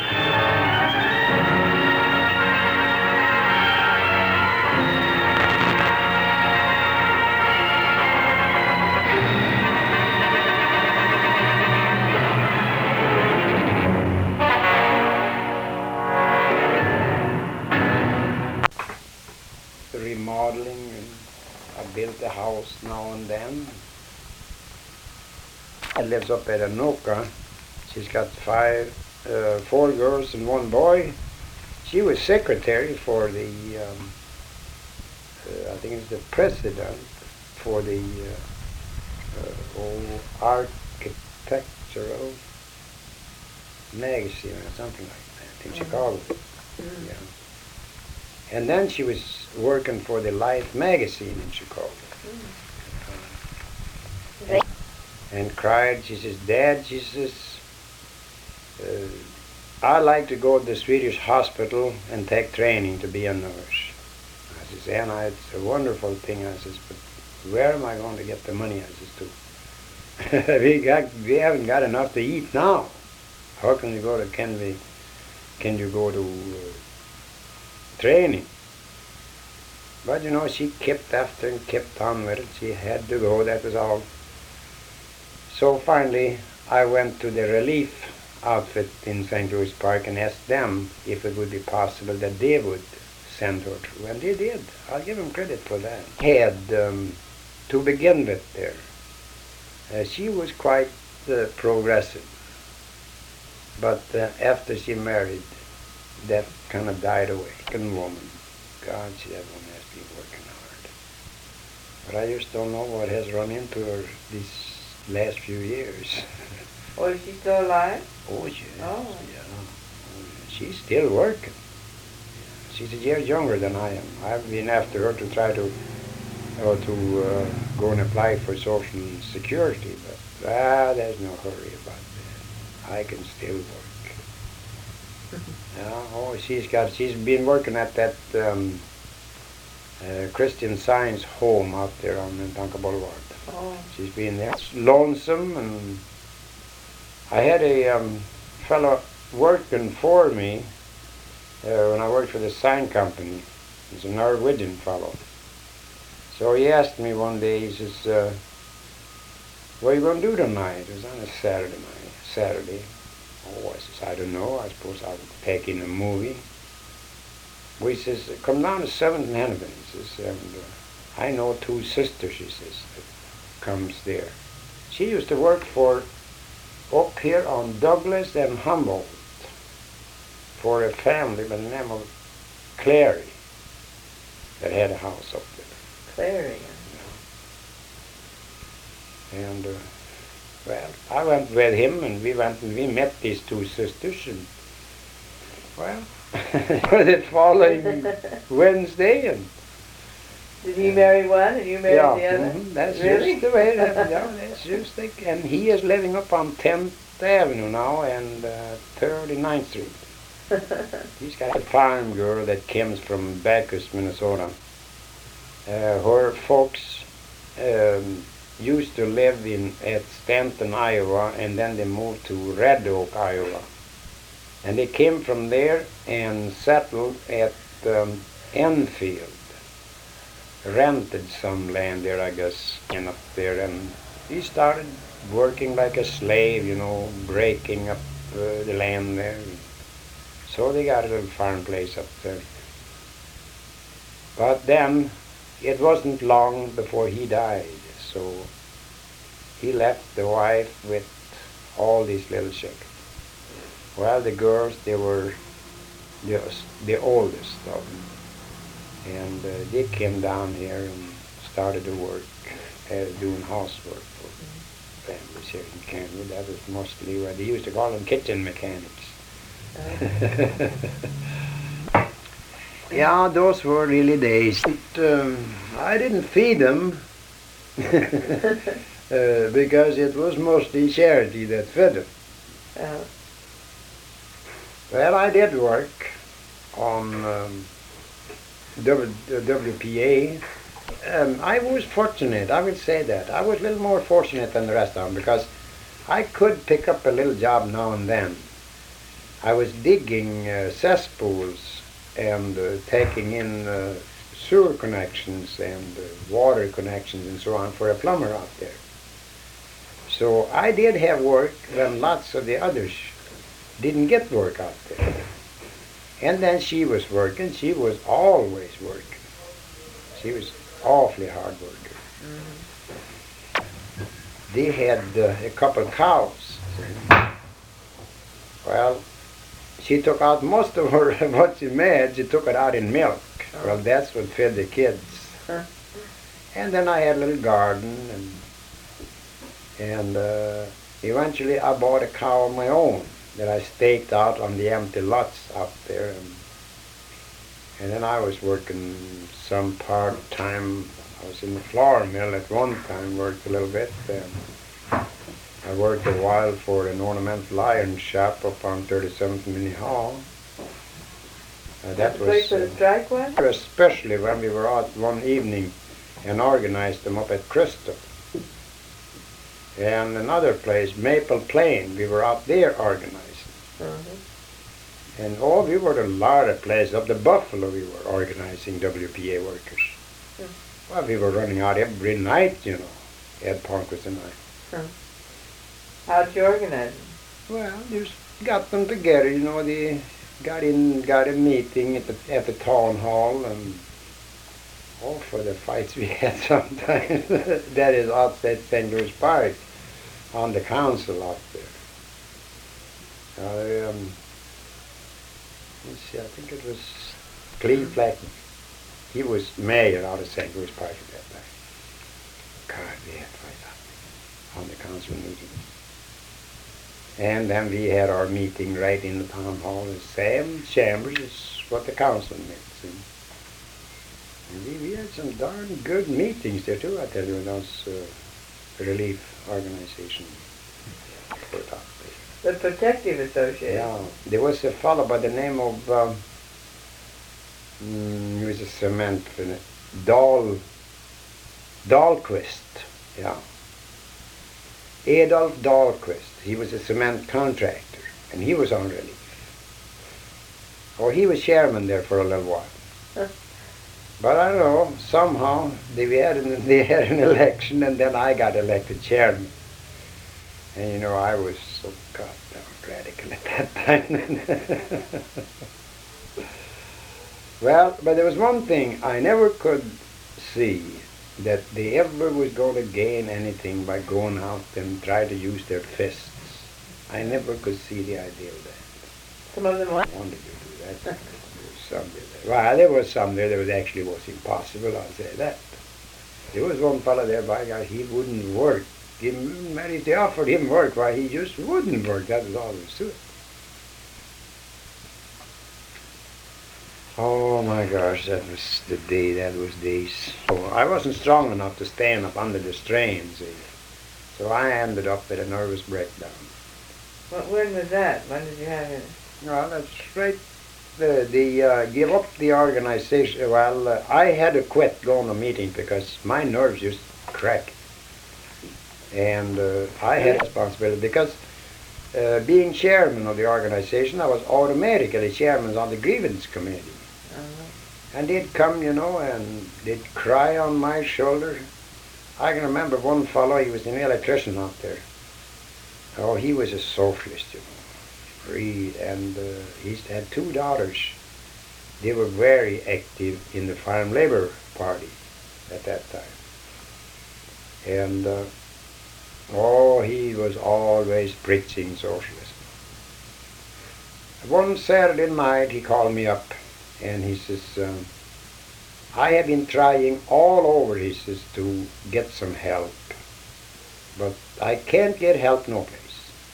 Remodeling, and I built a house now and then. I lives up at Anoka. She's got 4 girls and 1 boy. She was secretary for the, I think it's the president for the old architectural magazine or something like that in Chicago. Yeah. And then she was working for the Life magazine in Chicago. And cried, she says, Dad, she says, I like to go to the Swedish hospital and take training to be a nurse. I says, Anna, it's a wonderful thing. I says, but where am I going to get the money? I says, we haven't got enough to eat now. How can you go to, can you go to training? But you know, she kept after and kept on with it. She had to go, that was all. So finally, I went to the relief outfit in St. Louis Park and asked them if it would be possible that they would send her through. And they did. I'll give them credit for that. Had, to begin with there, she was quite progressive. But after she married, that kind of died away. Good woman. God, that woman has been working hard. But I just don't know what has run into her these last few years. Oh, is she still alive? Oh, yes. Oh. Yeah. She's still working. She's a year younger than I am. I've been after her to try to go and apply for Social Security, but there's no hurry about that. I can still work. She's been working at that Christian Science home out there on Minnetonka Boulevard. Oh. She's been there. It's lonesome, and I had a fellow working for me when I worked for the sign company. He's a Norwegian fellow. So he asked me one day, he says, what are you going to do tonight? It was on a Saturday. Oh, I says, I don't know. I suppose I'll take in a movie. Well, he says, come down to 7th and Hennepin, he says, and I know 2 sisters, he says, that comes there. She used to work for up here on Douglas and Humboldt for a family by the name of Clary that had a house up there. Clary. Yeah. And well, I went with him, and we met these 2 sisters, and well, the following Wednesday, and did he marry one and you married the other? That's really? just the way. That's just like, and he is living up on 10th Avenue now and 39th Street. He's got a farm girl that comes from Bacchus, Minnesota. Her folks used to live at Stanton, Iowa, and then they moved to Red Oak, Iowa. And they came from there and settled at Enfield. Rented some land there, I guess, and up there. And he started working like a slave, breaking up the land there. So they got a little farm place up there. But then, it wasn't long before he died. So he left the wife with all these little children. Well, the girls, they were the oldest of them. And they came down here and started to work, doing housework for families here in Canada. That was mostly what they used to call them kitchen mechanics. Yeah, those were really days. I didn't feed them because it was mostly charity that fed them. Well, I did work on WPA. I was fortunate, I would say that. I was a little more fortunate than the rest of them because I could pick up a little job now and then. I was digging cesspools and taking in sewer connections and water connections and so on for a plumber out there. So I did have work when lots of the others didn't get work out there. And then she was working. She was always working. She was awfully hard worker. Mm-hmm. They had a couple cows. Well, she took out most of her what she made. She took it out in milk. Oh. Well, that's what fed the kids. Huh. And then I had a little garden, and eventually I bought a cow of my own that I staked out on the empty lots out there. And then I was working some part-time. I was in the flour mill at one time, worked a little bit. I worked a while for an ornamental iron shop up on 37th and Minnie Hall. That was for the strike one? Especially when we were out one evening and organized them up at Crystal. And another place, Maple Plain, we were out there organizing. And we were a lot of places. Up the Buffalo, we were organizing WPA workers. Well, we were running out every night, Ed Palmquist and I. How'd you organize them? Well, just got them together, they got a meeting at the town hall, and for the fights we had sometimes. That is outside St. Louis Park, on the council out there. Let's see, I think it was Cleve Flatten. He was mayor out of St. Louis Park at that time. God, we had fights out on the council meeting. And then we had our meeting right in the town hall, the same chambers as what the council meets in. And we had some darn good meetings there too, I tell you, in those relief organization. The Protective Association. Yeah, there was a fellow by the name of, he was a cement, Dahlquist, yeah. Adolf Dahlquist. He was a cement contractor, and he was on relief. Oh, he was chairman there for a little while. Huh. But I don't know, somehow they had an election, and then I got elected chairman. And you know, I was so goddamn radical at that time. Well, but there was one thing I never could see, that they ever was going to gain anything by going out and try to use their fists. I never could see the idea of that. Some of them what? Wanted to do that. There was some there. Well, there was some there that was actually was impossible, I'll say that. There was one fellow there, by God, he wouldn't work. They offered him work, why he just wouldn't work. That was all there was to it. Oh my gosh, that was the day, that was days. Oh, I wasn't strong enough to stand up under the strain, see. So I ended up with a nervous breakdown. When was that? When did you have it? Well, that's right. Give up the organization. Well, I had to quit going to meetings because my nerves just cracked. And I had responsibility because being chairman of the organization, I was automatically chairman of the grievance committee. And they'd come, you know, and they'd cry on my shoulder. I can remember one fellow, he was an electrician out there. Oh, he was a socialist, you know. And he had 2 daughters. They were very active in the Farm Labor Party at that time. And, he was always preaching socialism. One Saturday night, he called me up, and he says, I have been trying all over, he says, to get some help, but I can't get help no place.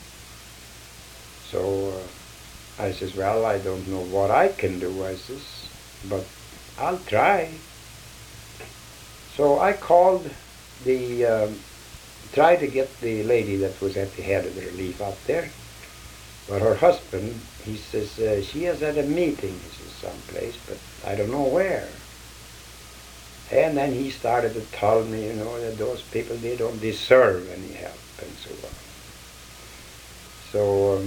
So I says, well, I don't know what I can do, I says, but I'll try. So I called tried to get the lady that was at the head of the relief out there, but her husband, he says, she is at a meeting, he says, someplace, but I don't know where. And then he started to tell me, you know, that those people, they don't deserve any help, and so on. So,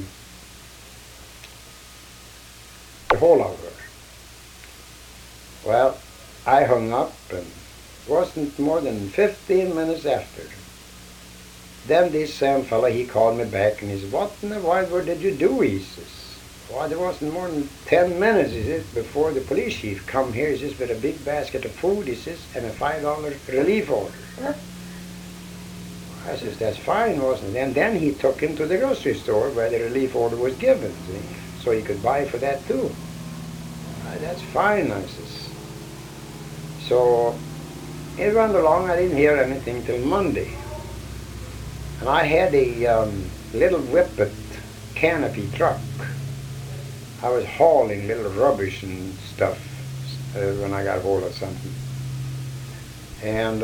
the whole of her. Well, I hung up, and it wasn't more than 15 minutes after. Then this same fellow, he called me back, and he said, what in the wide world did you do, he says. Well, there wasn't more than 10 minutes, he says, before the police chief come here, he says, with a big basket of food, he says, and a $5 relief order. Huh? I says, that's fine, wasn't it? And then he took him to the grocery store where the relief order was given, see? So he could buy for that too. That's fine, I says. So it went along, I didn't hear anything till Monday. And I had a little Whippet canopy truck. I was hauling little rubbish and stuff when I got hold of something. And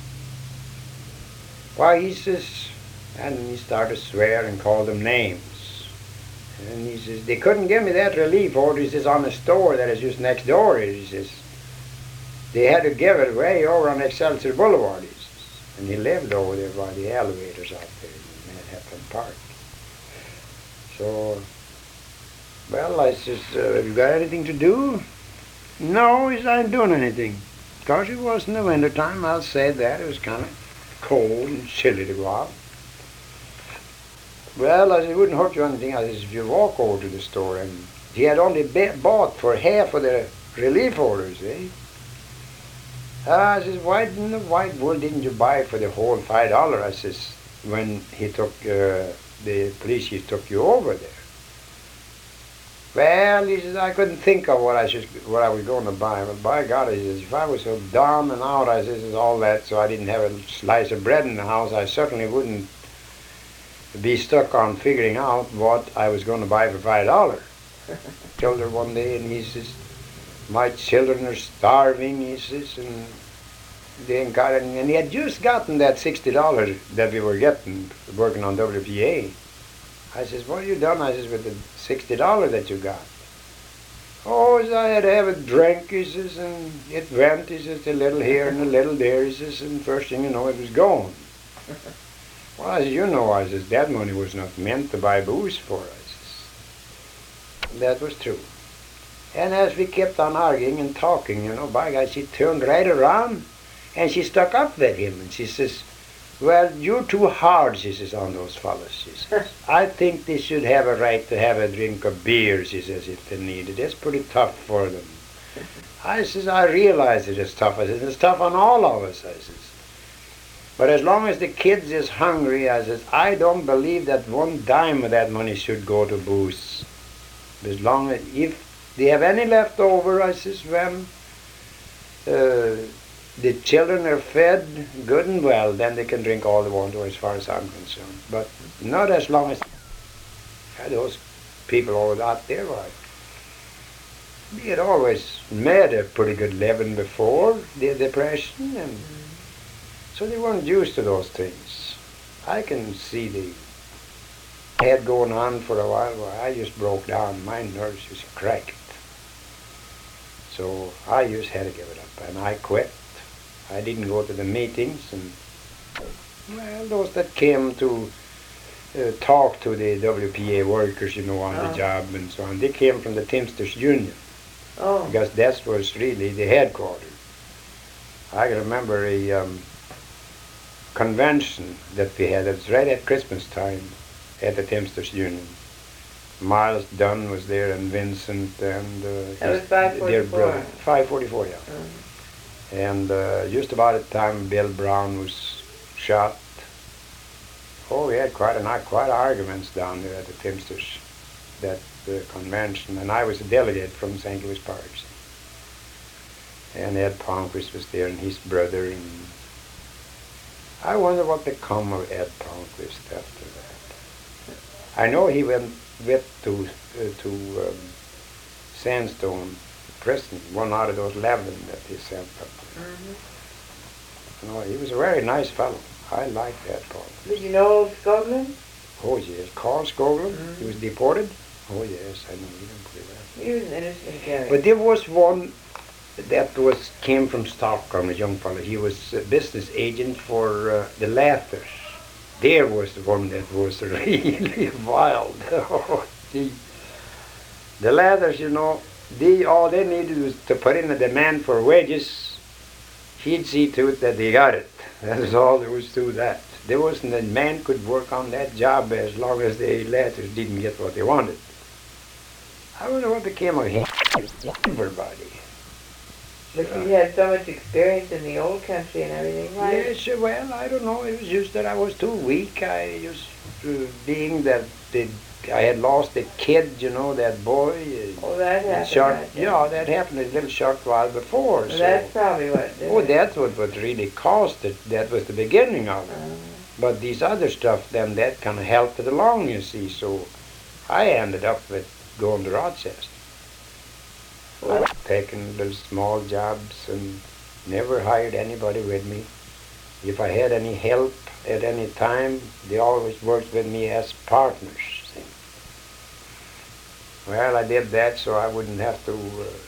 he says, and he started to swear and call them names. And he says, they couldn't give me that relief order, he says, on the store that is just next door, he says. They had to give it way over on Excelsior Boulevard, he says. And he lived over there by the elevators out there in Manhattan Park. So, well, I says, have you got anything to do? No, he says, I ain't doing anything. Because it wasn't the winter time, I'll say that. It was kind of cold and chilly to go out. Well, I said, it wouldn't hurt you anything. I says, if you walk over to the store, and he had only bought for half of the relief orders, eh? I says, why in the white world didn't you buy for the whole $5? I says, when he took, the police chief took you over there. Well, he says, I couldn't think of what I was going to buy. But by God, he says, if I was so down and out, I says, all that, so I didn't have a slice of bread in the house, I certainly wouldn't be stuck on figuring out what I was going to buy for $5. Told her one day, and he says, my children are starving, he says, and they ain't got any. And he had just gotten that $60 that we were getting working on WPA. I says, what have you done? I says, with the $60 that you got? Oh, he says, I had to have a drink, he says, and it went, he says, a little here and a little there, he says, and first thing you know, it was gone. Well, I says, you know, I says, that money was not meant to buy booze for, I says. That was true. And as we kept on arguing and talking, you know, by God, she turned right around and she stuck up with him, and she says, well, you're too hard, she says, on those fellas, she says. I think they should have a right to have a drink of beer, she says, if they need it. It's pretty tough for them. I says, I realize it is tough. I says, it's tough on all of us, I says. But as long as the kids is hungry, I says, I don't believe that one dime of that money should go to booze. As long as, if they have any left over, I says, when the children are fed good and well, then they can drink all they want to, as far as I'm concerned. But not as long as those people over out there, they had always made a pretty good living before the Depression, and so they weren't used to those things. I can see the had going on for a while where I just broke down. My nerves just cracked. So I just had to give it up, and I quit. I didn't go to the meetings, and well, those that came to talk to the WPA workers, you know, on the job and so on, they came from the Teamsters Union. Oh. Because that was really the headquarters. I can remember a convention that we had. It was right at Christmas time at the Teamsters Union. Miles Dunn was there, and Vincent, and that was 544. Dear brother. 544, yeah. And just about the time Bill Brown was shot. Oh, we had quite arguments down there at the Teamsters, that convention, and I was a delegate from St. Louis Park. And Ed Palmquist was there, and his brother, and I wonder what become of Ed Palmquist after that. I know he went to Sandstone prison, one out of those 11 that they sent up. No, he was a very nice fellow. I liked that Paul. Did you know old Skoglund? Oh, yes. Carl Skoglund? He was deported? Oh, yes, I know. He didn't believe that. He was an innocent guy. But there was one that came from Stockholm, a young fellow. He was a business agent for the Lathers. There was the one that was really wild. The Lathers, you know, all they needed was to put in a demand for wages. He'd see to it that they got it. That was all there was to that. There wasn't a man could work on that job as long as the Lathers didn't get what they wanted. I wonder what became of him. Everybody. But you had so much experience in the old country and everything, right? Yes, well, I don't know. It was just that I was too weak. I just, being that I had lost a kid, you know, that boy. Oh, that happened. Yeah, that happened a little short while before. Well, so that's probably what did it. That's what really caused it. That was the beginning of it. But these other stuff, then that kind of helped it along, you see. So I ended up with going to Rochester. Well, taking little small jobs and never hired anybody with me. If I had any help at any time, they always worked with me as partners. Well, I did that so I wouldn't have to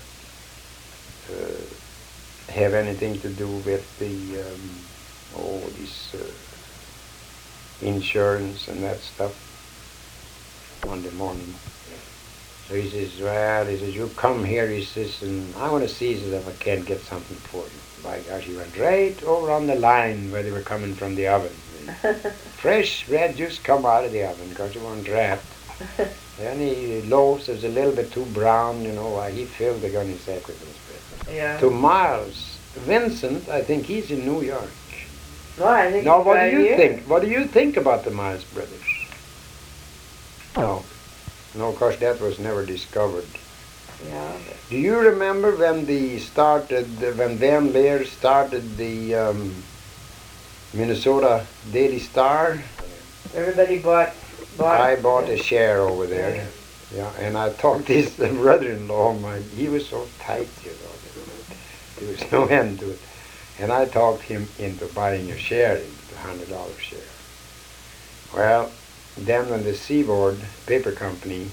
have anything to do with the this insurance and that stuff Monday morning. So he says, you come here, he says, and I want to see if I can't get something for you. By gosh, he went right over on the line where they were coming from the oven. Fresh red juice come out of the oven because you weren't wrapped. Any loaves was a little bit too brown, you know, why he filled the gunny sack with those bread. Yeah. To Miles Vincent, I think he's in New York. No, I think now, what do you think? What do you think about the Miles brothers? Oh. No, of course, that was never discovered. Yeah. Do you remember when when Van Leer started the Minnesota Daily Star? Everybody bought. I bought a share over there. Yeah, and I talked to his brother-in-law, he was so tight, there was no end to it. And I talked him into buying a share, the $100 share. Well, then when the Seaboard Paper Company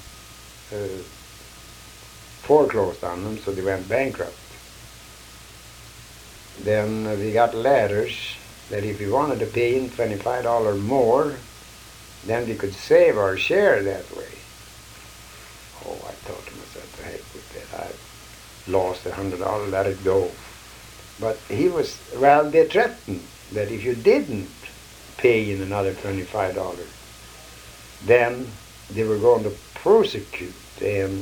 foreclosed on them, so they went bankrupt, then we got letters that if we wanted to pay in $25 more, then we could save our share that way. Oh, I thought to myself, the heck with that. I lost $100, let it go. But they threatened that if you didn't pay in another $25, then they were going to prosecute, and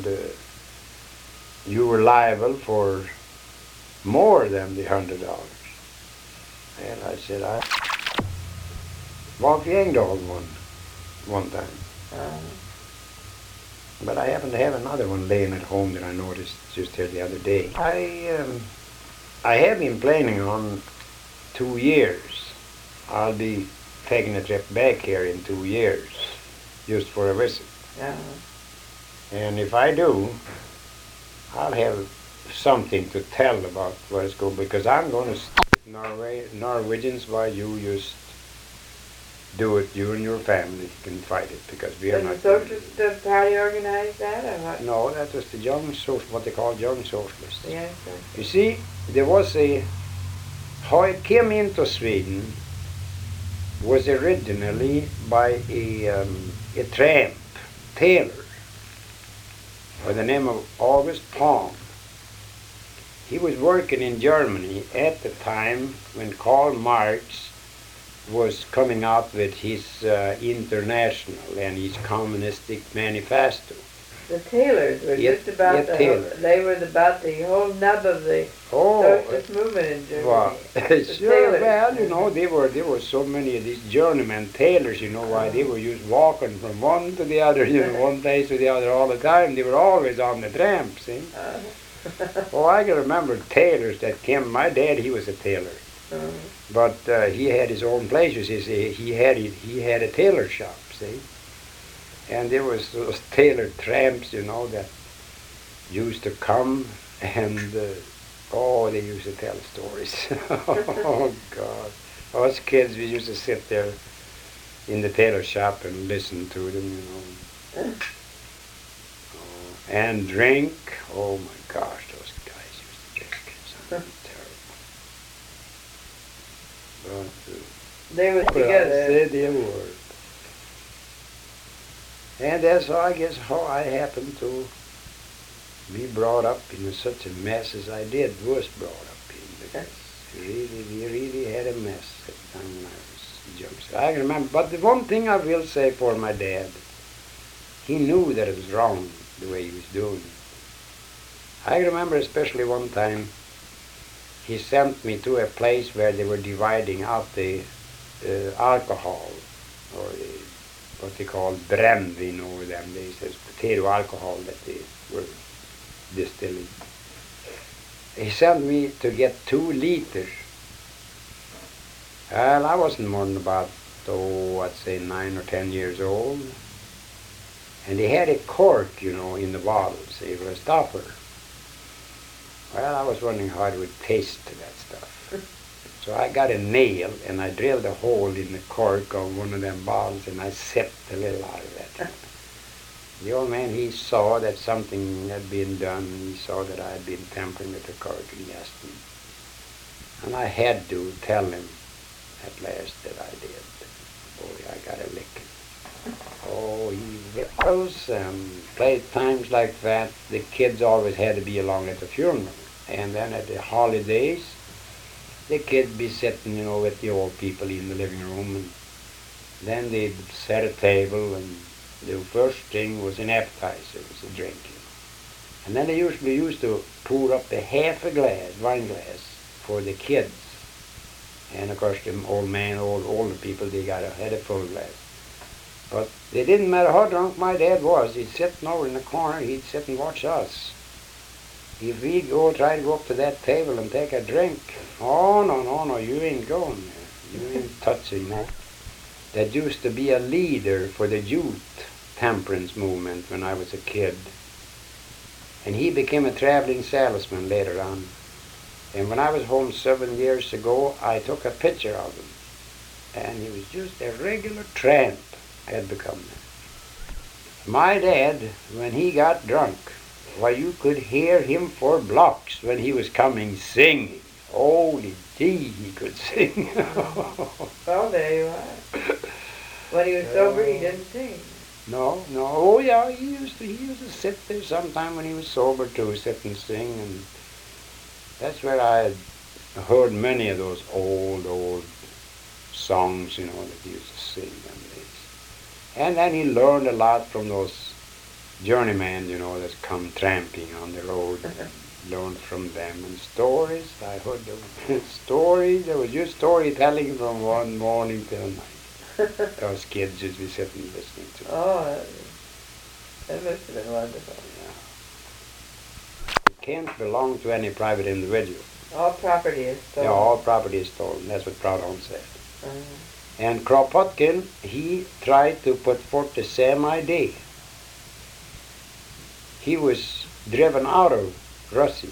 you were liable for more than the $100. And I said, I bought the Engdahl one time. But I happen to have another one laying at home that I noticed just here the other day. I have been planning on 2 years. I'll be taking a trip back here in 2 years, just for a visit. Yeah. And if I do, I'll have something to tell about where it's going, because I'm going to Norwegians, why you just do it, you and your family can fight it, because we are not... Does the Socialist Party organize that, or what? No, that was the young what they call young socialists. Yes, You see, there was how it came into Sweden was originally by a tramp, tailor, by the name of August Palm. He was working in Germany at the time when Karl Marx was coming out with his International and his Communistic Manifesto. The tailors were just about they were about the whole nub of the socialist movement in Germany. Well, sure, well, there were so many of these journeyman tailors, why they were just walking from one to the other, one place to the other all the time. They were always on the tramp, see? I can remember tailors that came. My dad, he was a tailor. But he had his own places. He had a tailor shop, see? And there was those tailor tramps, that used to come and, they used to tell stories. Oh, God. Us kids, we used to sit there in the tailor shop and listen to them, and drink. Oh, my gosh, those guys used to drink. Something terrible. But, they were together. They were. And that's how I happened to be brought up in such a mess as I was brought up in, because we really had a mess at the time when I was young. I can remember, but the one thing I will say for my dad, he knew that it was wrong the way he was doing. I remember especially one time he sent me to a place where they were dividing out the alcohol, or what they call brännvin over them. They said potato alcohol that they were distilling. He sent me to get 2 liters. Well, I wasn't more than about, I'd say 9 or 10 years old. And they had a cork, in the bottle, say, for a stopper. Well, I was wondering how it would taste to that stuff. So I got a nail, and I drilled a hole in the cork of one of them bottles, and I sipped a little out of that. The old man, he saw that something had been done. He saw that I had been tampering with the cork, and he asked me. And I had to tell him at last that I did. Boy, I got a licking. Oh, he whipped and played times like that. The kids always had to be along at the funeral. And then at the holidays, the kids be sitting, with the old people in the living room, and then they'd set a table, and the first thing was an appetizer, it was a drink. And then they usually used to pour up a half a wine glass, for the kids. And of course, the older people, they had a full glass. But it didn't matter how drunk my dad was. He'd sitting over in the corner, he'd sit and watch us. If we'd try to go up to that table and take a drink, oh, no, you ain't going there. You ain't touching that. That used to be a leader for the youth temperance movement when I was a kid. And he became a traveling salesman later on. And when I was home 7 years ago, I took a picture of him. And he was just a regular tramp, had become that. My dad, when he got drunk, why, you could hear him for blocks when he was coming singing. Holy gee, he could sing. Well, there you are. When he was sober, he didn't sing. No. Oh, yeah, he used to sit there sometime when he was sober, too, sit and sing. And that's where I heard many of those old songs, that he used to sing. And then he learned a lot from those journeymen, that come tramping on the road. Learned from them. And stories, I heard them. Stories, there was just storytelling from one morning till night. Those kids just be sitting listening to them. Oh, that must have been wonderful. Yeah. It can't belong to any private individual. All property is stolen. Yeah, all property is stolen. That's what Proudhon said. Uh-huh. And Kropotkin, he tried to put forth the same idea. He was driven out of Russia.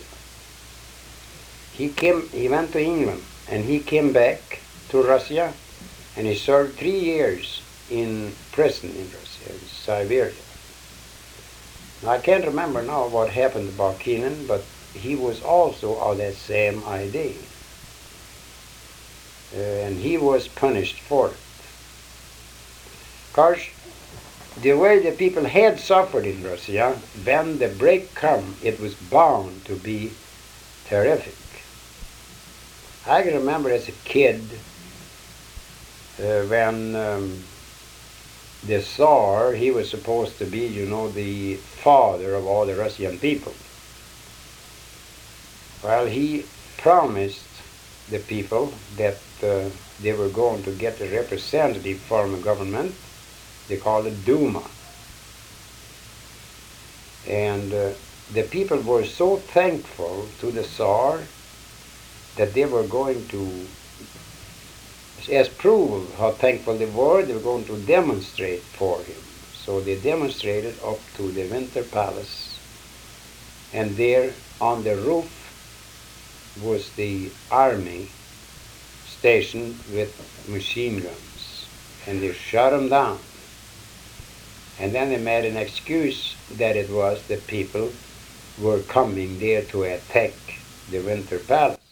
He went to England, and he came back to Russia, and he served 3 years in prison in Russia, in Siberia. Now, I can't remember now what happened to Bakunin, but he was also of that same idea. And he was punished for it. Of course, the way the people had suffered in Russia, when the break come, it was bound to be terrific. I can remember as a kid when the Tsar, he was supposed to be, the father of all the Russian people. Well, he promised the people that they were going to get a representative form of government. They called it Duma. And the people were so thankful to the Tsar that they were going to, as proof of how thankful they were going to demonstrate for him. So they demonstrated up to the Winter Palace, and there on the roof was the army stationed with machine guns, and they shot them down. And then they made an excuse that it was the people were coming there to attack the Winter Palace.